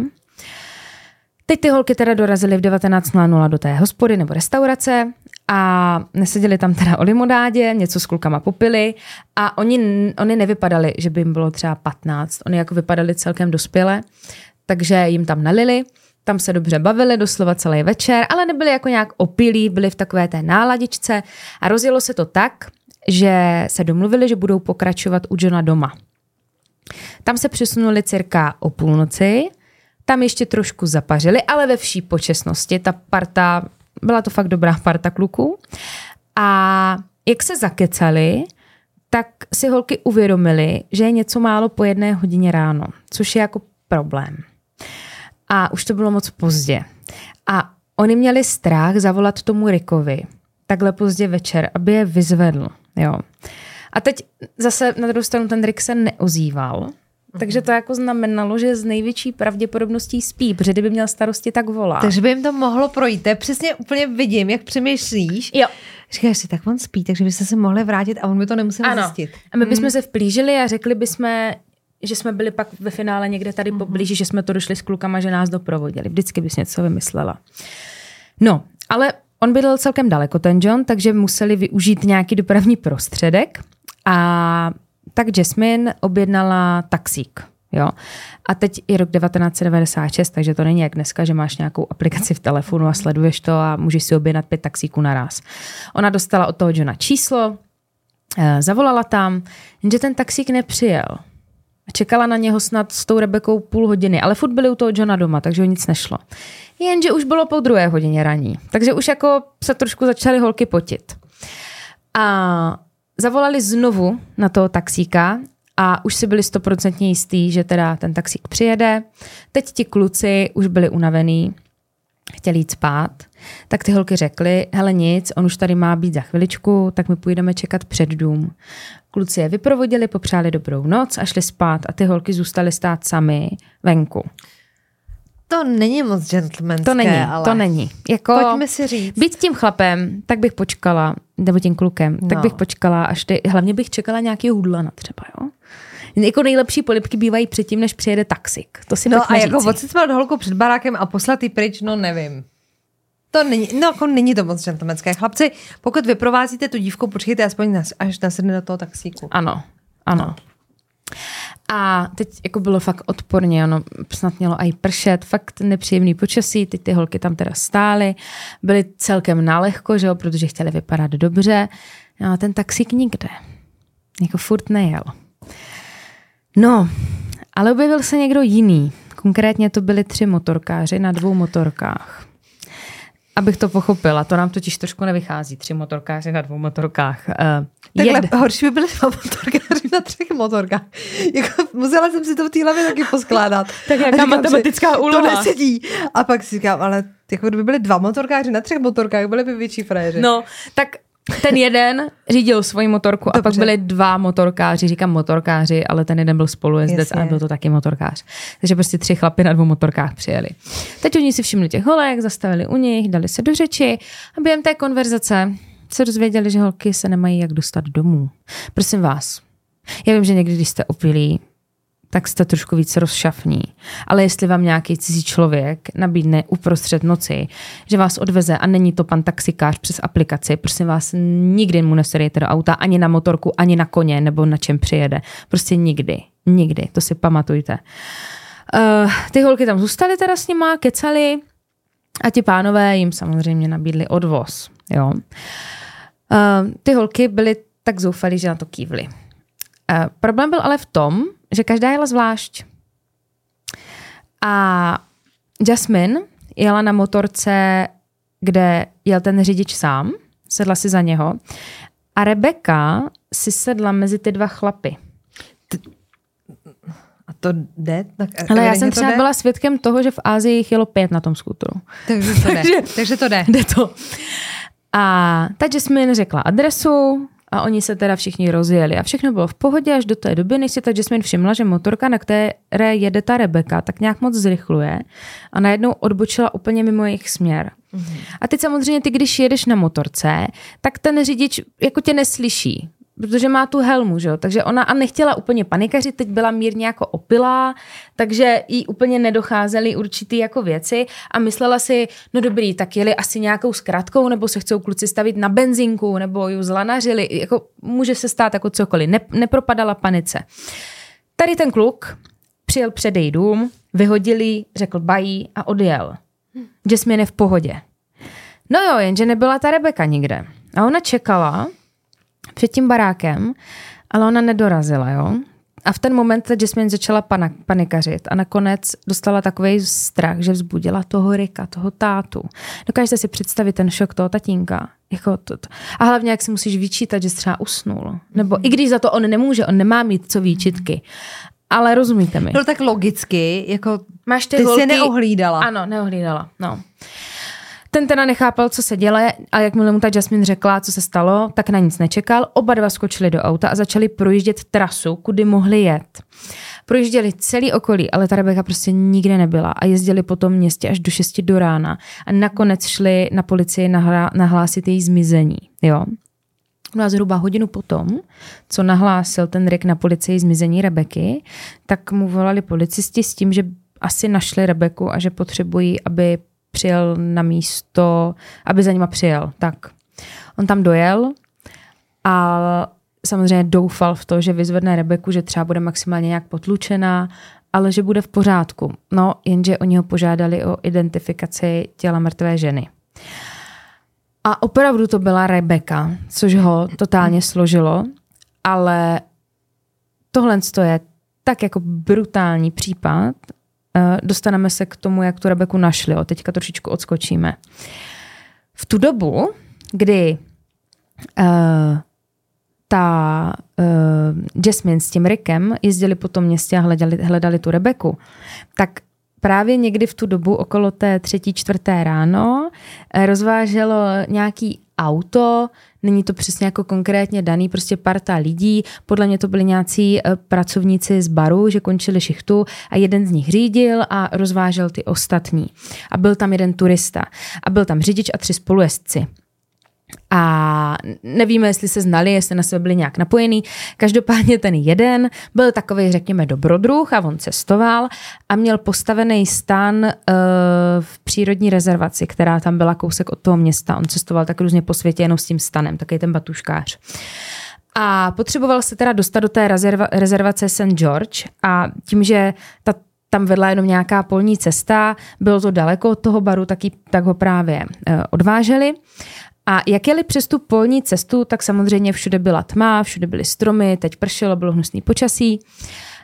Teď ty holky teda dorazily v 19:00 do té hospody nebo restaurace a neseděli tam teda o limonádě, něco s klukama popili a oni nevypadali, že by jim bylo třeba 15. Oni jako vypadali celkem dospěle, takže jim tam nalili. Tam se dobře bavili, doslova celý večer, ale nebyli jako nějak opilí, byli v takové té náladičce a rozjelo se to tak, že se domluvili, že budou pokračovat u Johna doma. Tam se přesunuli cirka o půlnoci, tam ještě trošku zapařili, ale ve vší počestnosti. Ta parta, byla to fakt dobrá parta kluků. A jak se zakecali, tak si holky uvědomili, že je něco málo po 1:00 ráno, což je jako problém. A už to bylo moc pozdě. A oni měli strach zavolat tomu Rickovi takhle pozdě večer, aby je vyzvedl. Jo. A teď zase na druhou stranu ten Rick se neozýval, takže to jako znamenalo, že z největší pravděpodobností spí, protože kdyby měl starosti, tak volá. Takže by jim to mohlo projít. To je přesně úplně vidím, jak přemýšlíš. Jo. Říkáš si, tak on spí, takže byste se mohli vrátit a on by to nemusel zjistit. A my bychom se vplížili a řekli bychom, že jsme byli pak ve finále někde tady poblíž, že jsme to došli s klukama, že nás doprovodili. Vždycky bys něco vymyslela. No, ale on bydlel celkem daleko, ten John, takže museli využít nějaký dopravní prostředek a tak Jasmine objednala taxík. Jo? A teď je rok 1996, takže to není jak dneska, že máš nějakou aplikaci v telefonu a sleduješ to a můžeš si objednat 5 taxíků naraz. Ona dostala od toho Johna číslo, zavolala tam, jenže ten taxík nepřijel. Čekala na něho snad s tou Rebekou 30 minut, ale furt byli u toho Johna doma, takže o nic nešlo. Jenže už bylo po 2:00 raní, takže už jako se trošku začaly holky potit. A zavolali znovu na toho taxíka a už si byli 100% jistý, že teda ten taxík přijede. Teď ti kluci už byli unavený, chtěli jít spát, tak ty holky řekly, hele nic, on už tady má být za chviličku, tak my půjdeme čekat před dům. Kluci je vyprovodili, popřáli dobrou noc a šli spát a ty holky zůstaly stát sami venku. To není moc gentlemanské, To není. Jako, pojďme si říct. Být tím chlapem, tak bych počkala, nebo tím klukem, tak bych počkala, až hlavně bych čekala nějakého hudlana třeba, jo? Jako nejlepší polibky bývají předtím, než přijede taxík. To si a jako odcitovat holku před barákem a poslat jí pryč, no nevím. To není, jako není to moc gentlemanské. Chlapci, pokud vyprovázíte tu dívku, počkejte aspoň až nasedne do toho taxíku. Ano. A teď jako bylo fakt odporně, ono snad mělo i pršet, fakt nepříjemný počasí, teď ty holky tam teda stály, byly celkem nalehko, že jo, protože chtěli vypadat dobře, a ten taxík nikde, jako furt nejel. No, ale objevil se někdo jiný, konkrétně to byli 3 motorkáři na 2 motorkách. abych to pochopila, to nám totiž trošku nevychází, 3 motorkáři na 2 motorkách. Takhle horší by byly 2 motorkáři na 3 motorkách. Jako, musela jsem si to v té hlavě taky poskládat. Tak jaká matematická úloha. To nesedí. A pak si říkám, ale jako kdyby byly 2 motorkáři na 3 motorkách, byly by větší frajeři. No, tak ten jeden řídil svoji motorku. Dobře. A pak byli 2 motorkáři, říkám motorkáři, ale ten jeden byl spolujezdec a byl to taky motorkář. Takže prostě 3 chlapi na 2 motorkách přijeli. Teď oni si všimli těch holek, zastavili u nich, dali se do řeči a během té konverzace se dozvěděli, že holky se nemají jak dostat domů. Prosím vás, já vím, že někdy, když jste opilí, tak jste trošku víc rozšafní. Ale jestli vám nějaký cizí člověk nabídne uprostřed noci, že vás odveze a není to pan taxikář přes aplikaci, prosím vás, nikdy mu nesedejte do auta, ani na motorku, ani na koně, nebo na čem přijede. Prostě nikdy. Nikdy. To si pamatujte. Ty holky tam zůstaly teda s nima, kecali a ti pánové jim samozřejmě nabídli odvoz. Jo. Ty holky byly tak zoufalí, že na to kývly. Problém byl ale v tom, že každá jela zvlášť. A Jasmine jela na motorce, kde jel ten řidič sám, sedla si za něho a Rebecca si sedla mezi ty 2 chlapy. A to jde? Tak ale já jsem třeba byla svědkem toho, že v Ázii jich jelo 5 na tom skútru. Takže to jde. Takže to jde. Jde to. A ta Jasmine řekla adresu, a oni se teda všichni rozjeli a všechno bylo v pohodě až do té doby, než si ta Jasmine všimla, že motorka, na které jede ta Rebecca, tak nějak moc zrychluje a najednou odbočila úplně mimo jejich směr. Mm-hmm. A teď samozřejmě ty, když jedeš na motorce, tak ten řidič jako tě neslyší, protože má tu helmu, že jo? Takže ona a nechtěla úplně panikařit, teď byla mírně jako opilá, takže jí úplně nedocházely určitý jako věci a myslela si, no dobrý, tak jeli asi nějakou zkratkou, nebo se chcou kluci stavit na benzínku, nebo ju zlanařili, jako může se stát jako cokoliv, nepropadala panice. Tady ten kluk přijel před její dům, vyhodil jí, řekl bají a odjel. Jasmine je v pohodě. No jo, jenže nebyla ta Rebecca nikde. A ona čekala před tím barákem, ale ona nedorazila, jo. A v ten moment ta Jasmine začala panikařit a nakonec dostala takovej strach, že vzbudila toho Ricka, toho tátu. Dokážete si představit ten šok toho tatínka? Jako to. A hlavně, jak si musíš vyčítat, že třeba usnul. Nebo i když za to on nemůže, on nemá mít co výčitky. Ale rozumíte mi. No tak logicky, jako máš ty holky... jsi neohlídala. Ano, neohlídala, no. Ten teda nechápal, co se děje, a jakmile mu ta Jasmine řekla, co se stalo, tak na nic nečekal. Oba 2 skočili do auta a začali projíždět trasu, kudy mohli jet. Projížděli celý okolí, ale ta Rebecca prostě nikde nebyla a jezdili po tom městě až do 6 do rána a nakonec šli na policii nahlásit její zmizení. Jo? No a zhruba hodinu potom, co nahlásil ten Rick na policii zmizení Rebecky, tak mu volali policisti s tím, že asi našli Rebecku a že potřebují, aby přijel na místo, aby za nima přijel. Tak on tam dojel a samozřejmě doufal v to, že vyzvedne Rebecku, že třeba bude maximálně nějak potlučená, ale že bude v pořádku. No, jenže oni ho požádali o identifikaci těla mrtvé ženy. A opravdu to byla Rebecca, což ho totálně složilo, ale tohle je tak jako brutální případ. Dostaneme se k tomu, jak tu Rebecku našli. Teďka trošičku odskočíme. V tu dobu, kdy Jasmine s tím Rickem jezdili po tom městě a hledali tu Rebecku, tak právě někdy v tu dobu okolo té 3., 4. ráno rozváželo nějaký auto, není to přesně jako konkrétně daný, prostě parta lidí, podle mě to byli nějací pracovníci z baru, že končili šichtu a jeden z nich řídil a rozvážel ty ostatní. A byl tam jeden turista a byl tam řidič a 3 spolujezdci. A nevíme, jestli se znali, jestli na sebe byli nějak napojený. Každopádně ten jeden byl takovej, řekněme, dobrodruh a on cestoval a měl postavený stan v přírodní rezervaci, která tam byla kousek od toho města. On cestoval tak různě po světě jenom s tím stanem, takový ten batuškář. A potřeboval se teda dostat do té rezervace St. George a tím, že tam vedla jenom nějaká polní cesta, bylo to daleko od toho baru, tak ho právě odváželi. A jak jeli přes tu polní cestu, tak samozřejmě všude byla tma, všude byly stromy, teď pršelo, bylo hnusný počasí.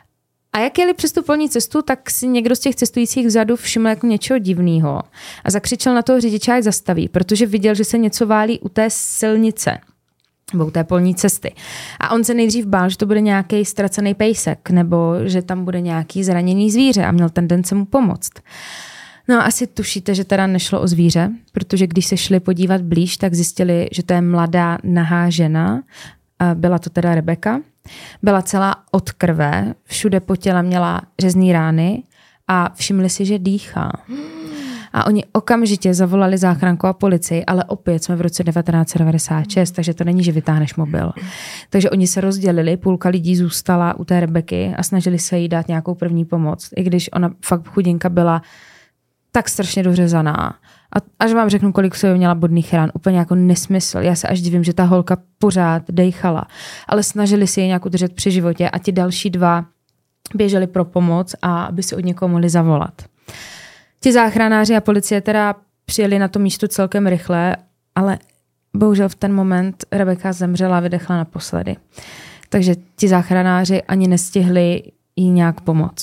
A jak jeli přes tu polní cestu, tak si někdo z těch cestujících vzadu všiml jako něčeho divného a zakřičel na toho řidiče, ať zastaví, protože viděl, že se něco válí u té silnice nebo u té polní cesty. A on se nejdřív bál, že to bude nějaký ztracený pejsek nebo že tam bude nějaký zraněný zvíře a měl tendence mu pomoct. No a asi tušíte, že teda nešlo o zvíře, protože když se šli podívat blíž, tak zjistili, že to je mladá nahá žena. Byla to teda Rebecca. Byla celá od krve, všude po těle měla řezný rány a všimli si, že dýchá. A oni okamžitě zavolali záchranku a policii, ale opět jsme v roce 1996, takže to není, že vytáhneš mobil. Takže oni se rozdělili, půlka lidí zůstala u té Rebeky a snažili se jí dát nějakou první pomoc, i když ona fakt chudinka byla tak strašně dořezaná. A až vám řeknu, kolik se měla bodných ran, úplně jako nesmysl. Já se až divím, že ta holka pořád dejchala. Ale snažili si ji nějak udržet při životě a ti další dva běželi pro pomoc a aby si od někoho mohli zavolat. Ti záchranáři a policie teda přijeli na to místo celkem rychle, ale bohužel v ten moment Rebecca zemřela a vydechla naposledy. Takže ti záchranáři ani nestihli jí nějak pomoct.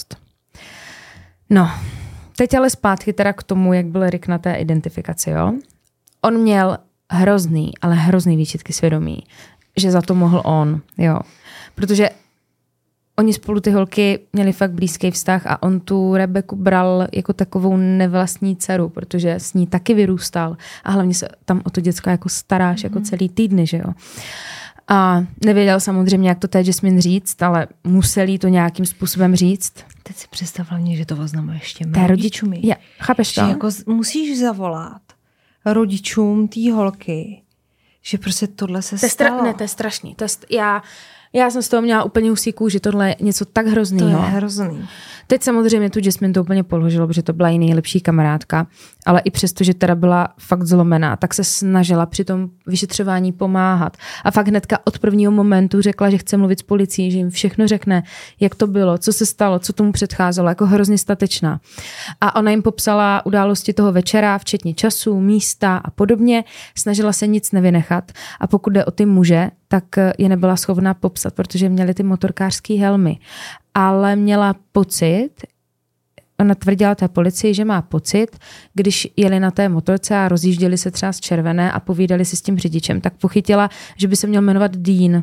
No, teď ale zpátky teda k tomu, jak byl Rick na té identifikaci, jo. On měl hrozný výčitky svědomí, že za to mohl on, jo. Protože oni spolu ty holky měli fakt blízký vztah a on tu Rebeku bral jako takovou nevlastní dceru, protože s ní taky vyrůstal a hlavně se tam o to děcko jako staráš jako celý týdny, že jo. A nevěděl samozřejmě, jak to té Jasmine říct, ale musel jí to nějakým způsobem říct. Teď si představ hlavně, že to oznamuješ těm rodičům. Chápeš to? Že jako musíš zavolat rodičům té holky, že prostě tohle se stalo. To je strašný. Já jsem z toho měla úplně husí kůži, tohle je něco tak hrozného. To je hrozný. Teď samozřejmě tu Jasmine to úplně položilo, protože to byla její nejlepší kamarádka, ale i přesto, že teda byla fakt zlomená, tak se snažila při tom vyšetřování pomáhat. A fakt hnedka od prvního momentu řekla, že chce mluvit s policií, že jim všechno řekne, jak to bylo, co se stalo, co tomu předcházelo, jako hrozně statečná. A ona jim popsala události toho večera, včetně času, místa a podobně. Snažila se nic nevynechat. A pokud jde o ty muže, tak je nebyla schopná popsat, protože měli ty motorkářský helmy. Ale měla pocit, ona tvrdila té policii, že má pocit, když jeli na té motorce a rozjížděli se třeba z červené a povídali si s tím řidičem, tak pochytila, že by se měl jmenovat Dean.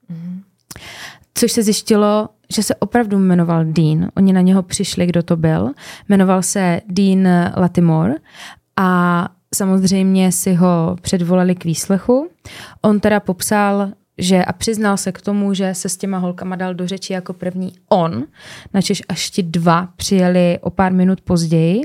Což se zjistilo, že se opravdu jmenoval Dean. Oni na něho přišli, kdo to byl. Jmenoval se Dean Latimore a samozřejmě si ho předvolali k výslechu. On teda popsal, že a přiznal se k tomu, že se s těma holkama dal do řeči jako první on, načež až ti dva přijeli o pár minut později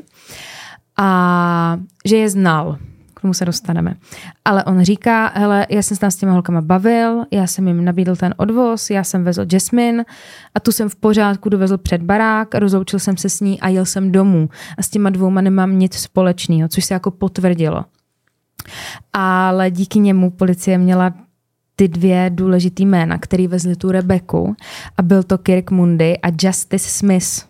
a že je znal. K tomu se dostaneme. Ale on říká, hele, já jsem se tam s těma holkama bavil, já jsem jim nabídl ten odvoz, já jsem vezl Jasmine a tu jsem v pořádku dovezl před barák, rozloučil jsem se s ní a jel jsem domů. A s těma dvouma nemám nic společného, což se jako potvrdilo. Ale díky němu policie měla ty dvě důležitý jména, který vezli tu Rebeku a byl to Kirk Mundy a Justice Smith.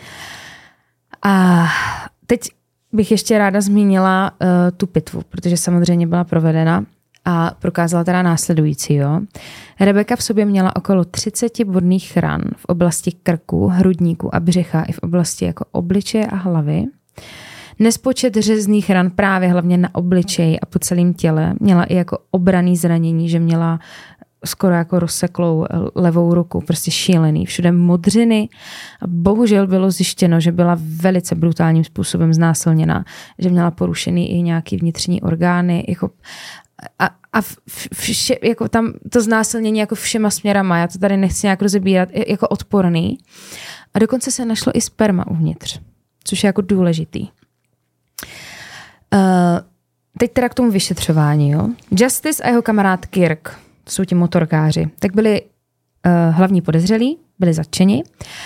A teď bych ještě ráda zmínila tu pitvu, protože samozřejmě byla provedena a prokázala teda následující. Jo. Rebecca v sobě měla okolo 30 bodných ran v oblasti krku, hrudníku a břicha i v oblasti jako obličeje a hlavy. Nespočet řezných ran právě hlavně na obličeji a po celém těle. Měla i jako obranný zranění, že měla skoro jako rozseklou levou ruku, prostě šílený. Všude modřiny. A bohužel bylo zjištěno, že byla velice brutálním způsobem znásilněna, že měla porušený i nějaký vnitřní orgány. Jako jako tam to znásilnění jako všema směrama. Já to tady nechci nějak rozebírat, jako odporný. A dokonce se našlo i sperma uvnitř, což je jako důležitý. Teď teda k tomu vyšetřování. Jo? Justice a jeho kamarád Kirk, to jsou ti motorkáři, tak byli hlavní podezřelí, byli zatčeni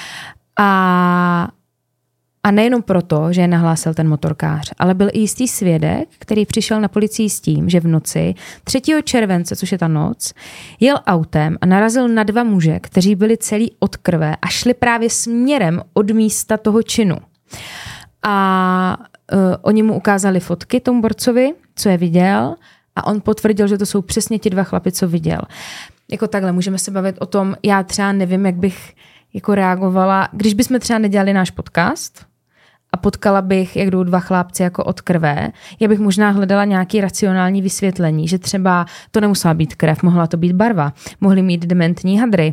a nejenom proto, že je nahlásil ten motorkář, ale byl i jistý svědek, který přišel na policii s tím, že v noci 3. července, což je ta noc, jel autem a narazil na dva muže, kteří byli celý od krve a šli právě směrem od místa toho činu. A oni mu ukázali fotky tomu borcovi, co je viděl a on potvrdil, že to jsou přesně ti dva chlapi, co viděl. Jako takhle, můžeme se bavit o tom, já třeba nevím, jako reagovala, když bychom třeba nedělali náš podcast a potkala bych, jak jdou dva chlápci jako od krve, já bych možná hledala nějaké racionální vysvětlení, že třeba to nemusela být krev, mohla to být barva, mohly mít dementní hadry.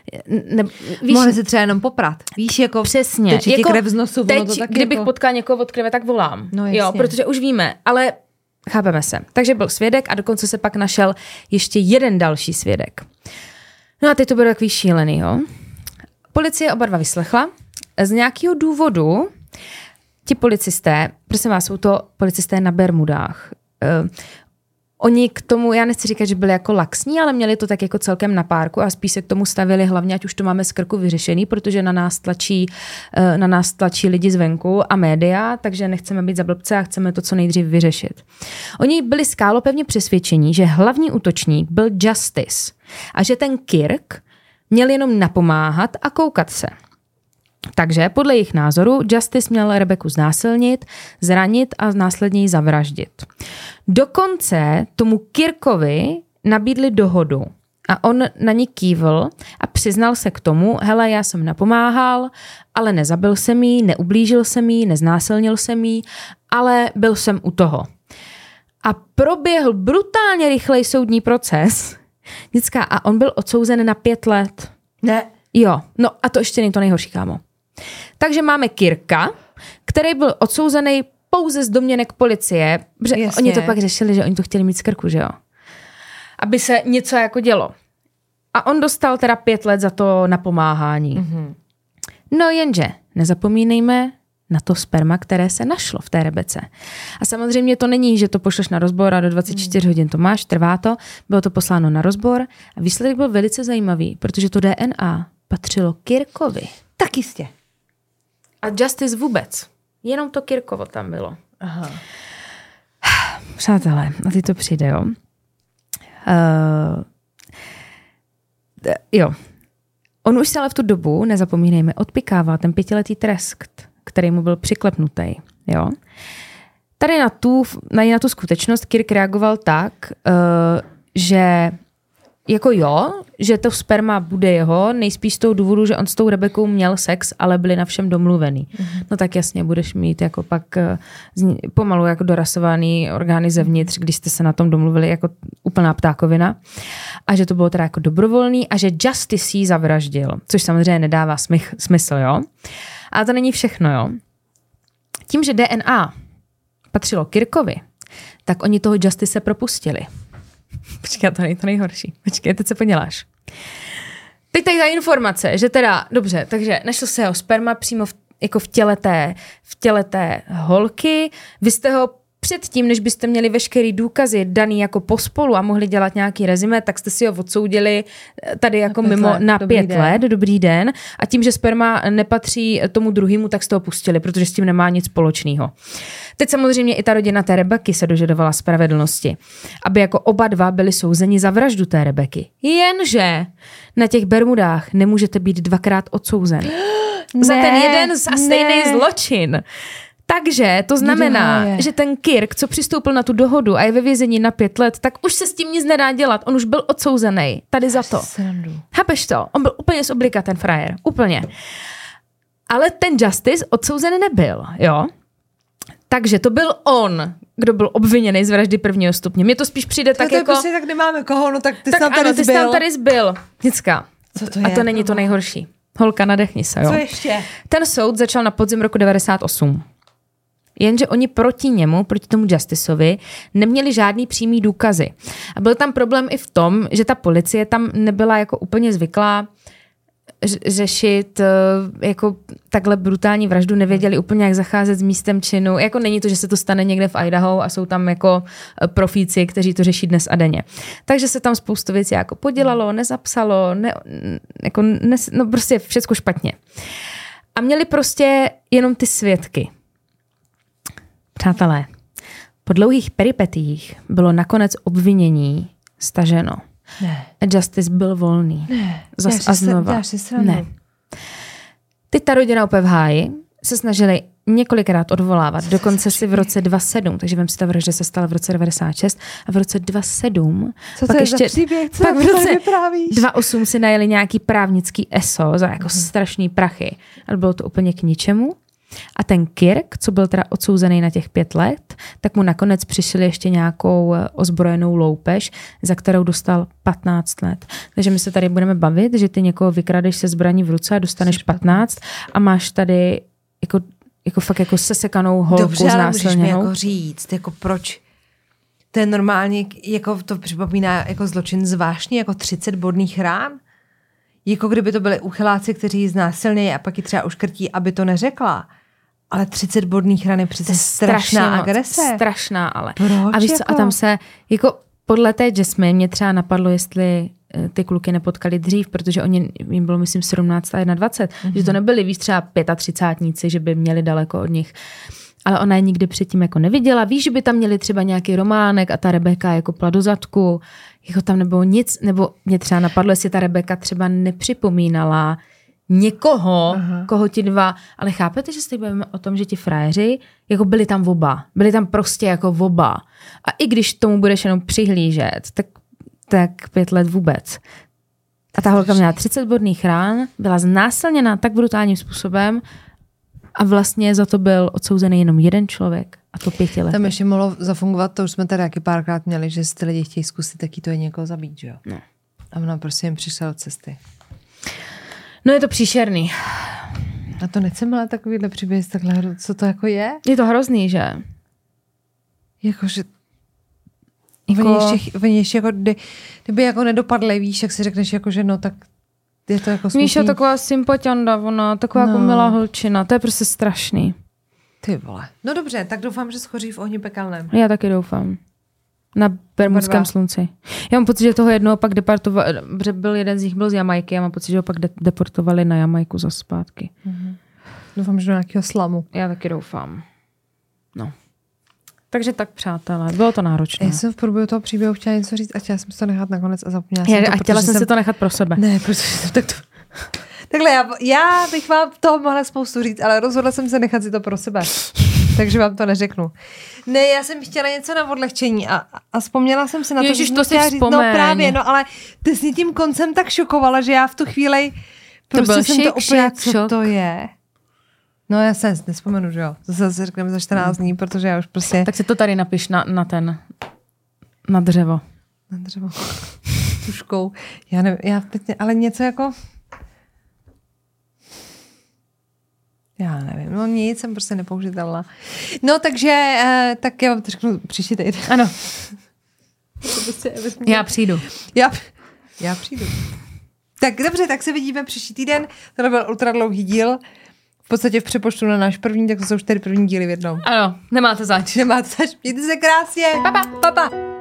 Mohli se třeba jenom poprat. Víš, jako přesně. Teči jako krev z nosu. teď, to tak kdybych jako... potkala někoho od krve, tak volám. No, jo, protože už víme, ale chápeme se. Takže byl svědek a dokonce se pak našel ještě jeden další svědek. No a teď to bylo takový šílený, jo. Policie oba dva vyslechla. Z nějakého důvodu ti policisté, prosím vás, jsou to policisté na Bermudách. Oni k tomu, já nechci říkat, že byli jako laxní, ale měli to tak jako celkem na párku a spíš se k tomu stavili hlavně, ať už to máme z krku vyřešený, protože na nás tlačí lidi zvenku a média, takže nechceme být za blbce a chceme to co nejdřív vyřešit. Oni byli skálopevně přesvědčení, že hlavní útočník byl Justice a že ten Kirk měl jenom napomáhat a koukat se. Takže podle jejich názoru Justice měl Rebeku znásilnit, zranit a následně ji zavraždit. Dokonce tomu Kirkovi nabídli dohodu a on na ní kývl a přiznal se k tomu, hele, já jsem napomáhal, ale nezabil jsem jí, neublížil jsem jí, neznásilnil jsem jí, ale byl jsem u toho. A proběhl brutálně rychlej soudní proces, a on byl odsouzen na 5 let. Ne. Jo, no a to ještě není to nejhorší, kámo. Takže máme Kirka, který byl odsouzený pouze z domněnek policie, protože oni to pak řešili, že oni to chtěli mít z krku, že jo. Aby se něco jako dělo. A on dostal teda 5 let za to napomáhání. Mm-hmm. No jenže, nezapomínejme na to sperma, které se našlo v té Rebece. A samozřejmě to není, že to pošleš na rozbor a do 24 hodin to máš, trvá to, bylo to posláno na rozbor a výsledek byl velice zajímavý, protože to DNA patřilo Kirkovi. Tak jistě. A Justice vůbec. Jenom to Kirkovo tam bylo. Aha. Přátelé, a ty to přijde, jo. Jo. On už se ale v tu dobu, nezapomínejme, odpikával ten 5letý trest, který mu byl přiklepnutý, jo. Tady na tu skutečnost Kirk reagoval tak, že jako jo, že to sperma bude jeho, nejspíš z toho důvodu, že on s tou Rebekou měl sex, ale byli na všem domluvený. Mm-hmm. No tak jasně, budeš mít jako pak pomalu jako dorasovaný orgány zevnitř, když jste se na tom domluvili jako úplná ptákovina. A že to bylo teda jako dobrovolný a že Justice jí zavraždil, což samozřejmě nedává smysl, jo. Ale to není všechno, jo. Tím, že DNA patřilo Kirkovi, tak oni toho Justice propustili. Počkej, to není to nejhorší. Počkej, teď se poděláš. Teď tady ta informace, že teda, dobře, takže našlo se jeho sperma přímo v těle té holky. Vy jste ho předtím, než byste měli veškerý důkazy daný jako pospolu a mohli dělat nějaký rezime, tak jste si ho odsoudili tady jako na 5 let, dobrý den. A tím, že sperma nepatří tomu druhému, tak jste ho pustili, protože s tím nemá nic společného. Teď samozřejmě i ta rodina té Rebeky se dožadovala spravedlnosti, aby jako oba dva byli souzeni za vraždu té Rebeky. Jenže na těch Bermudách nemůžete být 2krát odsouzen. Za ten jeden a stejný zločin. Takže to znamená, že ten Kirk, co přistoupil na tu dohodu a je ve vězení na 5 let, tak už se s tím nic nedá dělat. On už byl odsouzený tady za to. Chápeš to? On byl úplně z oblika ten frajer. Úplně. Ale ten Justice odsouzený nebyl, jo? Takže to byl on, kdo byl obviněný z vraždy 1. stupně. Mně to spíš přijde tak jako... Prostě tak nemáme koho, no tak ty jsi tam tady zbyl. Nicka. A to není to nejhorší. Holka, nadechni se, jo? Co ještě? Ten soud začal na podzim roku 98. Jenže oni proti tomu Justiceovi, neměli žádný přímý důkazy. A byl tam problém i v tom, že ta policie tam nebyla jako úplně zvyklá řešit jako takhle brutální vraždu, nevěděli úplně, jak zacházet s místem činu. Jako není to, že se to stane někde v Idaho a jsou tam jako profíci, kteří to řeší dnes a denně. Takže se tam spoustu věcí jako podělalo, nezapsalo, no prostě všecko špatně. A měli prostě jenom ty svědky. Přátelé, po dlouhých peripetích bylo nakonec obvinění staženo. Ne. Justice byl volný. Ne. Zas a znova. Ne. Teď ta rodina opět v háji se snažili několikrát odvolávat. Dokonce si v roce 2007, takže vem si ta vražda se stala v roce 96 a v roce 2007 co pak ještě pak v roce 2008 si najeli nějaký právnický ESO za jako strašný prachy. Ale bylo to úplně k ničemu. A ten Kirk, co byl teda odsouzený na těch 5 let, tak mu nakonec přišli ještě nějakou ozbrojenou loupež, za kterou dostal 15 let. Takže my se tady budeme bavit, že ty někoho vykradeš se zbraní v ruce a dostaneš 15 a máš tady jako fakt jako sesekanou holku znásilněnou. Dobře, ale můžeš mi jako říct, jako proč to je normálně, jako to připomíná jako zločin zvláštní, jako 30 bodných rán. Jako kdyby to byli uchyláci, kteří ji znásilnějí a pak ji třeba uškrtí, aby to neřekla. Ale 30 bodných ran je přece strašná agrese. Strašná, ale. Proč, a víš co, jako? a tam se, jako podle té Jasmine mě třeba napadlo, jestli ty kluky nepotkali dřív, protože jim bylo, myslím, 17 a 21, že to nebyli, víš, třeba 35níci, že by měli daleko od nich. Ale ona je nikdy předtím jako neviděla. Víš, že by tam měli třeba nějaký románek a ta Rebecca jako pla do zadku. Jako tam nebylo nic, nebo mě třeba napadlo, jestli ta Rebecca třeba nepřipomínala někoho, koho ti dva, ale chápete, že se bavíme o tom, že ti frajeři jako byli tam oba. Byli tam prostě jako oba. A i když tomu budeš jenom přihlížet, tak 5 let vůbec. A ta holka měla 30 bodných rán, byla znásilněna tak brutálním způsobem a vlastně za to byl odsouzený jenom jeden člověk a to 5 let. Tam ještě mohlo zafungovat, to už jsme tady taky párkrát měli, že ty lidi chtějí zkusit taky to je někoho zabít, že jo? No. A ona prostě jim přišla od cesty. No je to příšerný. A to nechcem ale takovýhle příběh, takhle, co to jako je? Je to hrozný, že? Jakože oni ještě jako, kdyby jako nedopadly, víš, jak si řekneš, jako, že no, tak je to jako smutný. Míša taková sympatianda, ona, taková jako milá holčina, to je prostě strašný. Ty vole. No dobře, tak doufám, že schoří v ohni pekelném. Já taky doufám. Na Bermudském slunci. Já mám pocit, že toho jednoho pak deportovali, že byl jeden z nich byl z Jamajky, já mám pocit, že ho pak deportovali na Jamajku za zpátky. Doufám, že do nějakého slamu. Já taky doufám. No. Takže tak, přátelé, bylo to náročné. Já jsem v průběhu toho příběhu chtěla něco říct a chtěla jsem to nechat nakonec a zapomněla jsem to. A chtěla jsem si to nechat pro sebe. Ne, protože jsem takhle já bych vám toho mohla spoustu říct, ale rozhodla jsem se nechat si to pro sebe. Takže vám to neřeknu. Ne, já jsem chtěla něco na odlehčení a vzpomněla jsem si na to, Ježiš, to si říct, no právě, no ale ty jsi tím koncem tak šokovala, že já v tu chvíli prostě jsem to úplně, co to je. No já se nespomenu, že jo. Zase řekneme za 14 dní, protože já už prostě... Tak si to tady napiš na dřevo. Na dřevo. Tuškou. Já nevím, ale něco jako... Já nevím, no nic, jsem prostě nepoužitelná. No takže, tak já vám to řeknu příští týden. Ano. Já přijdu. Já přijdu. Tak dobře, tak se vidíme příští týden. To byl ultra dlouhý díl. V podstatě v přepočtu na náš první, tak to jsou 4 první díly v jednom. Ano, nemáte zač. Mějte se krásně. Pa.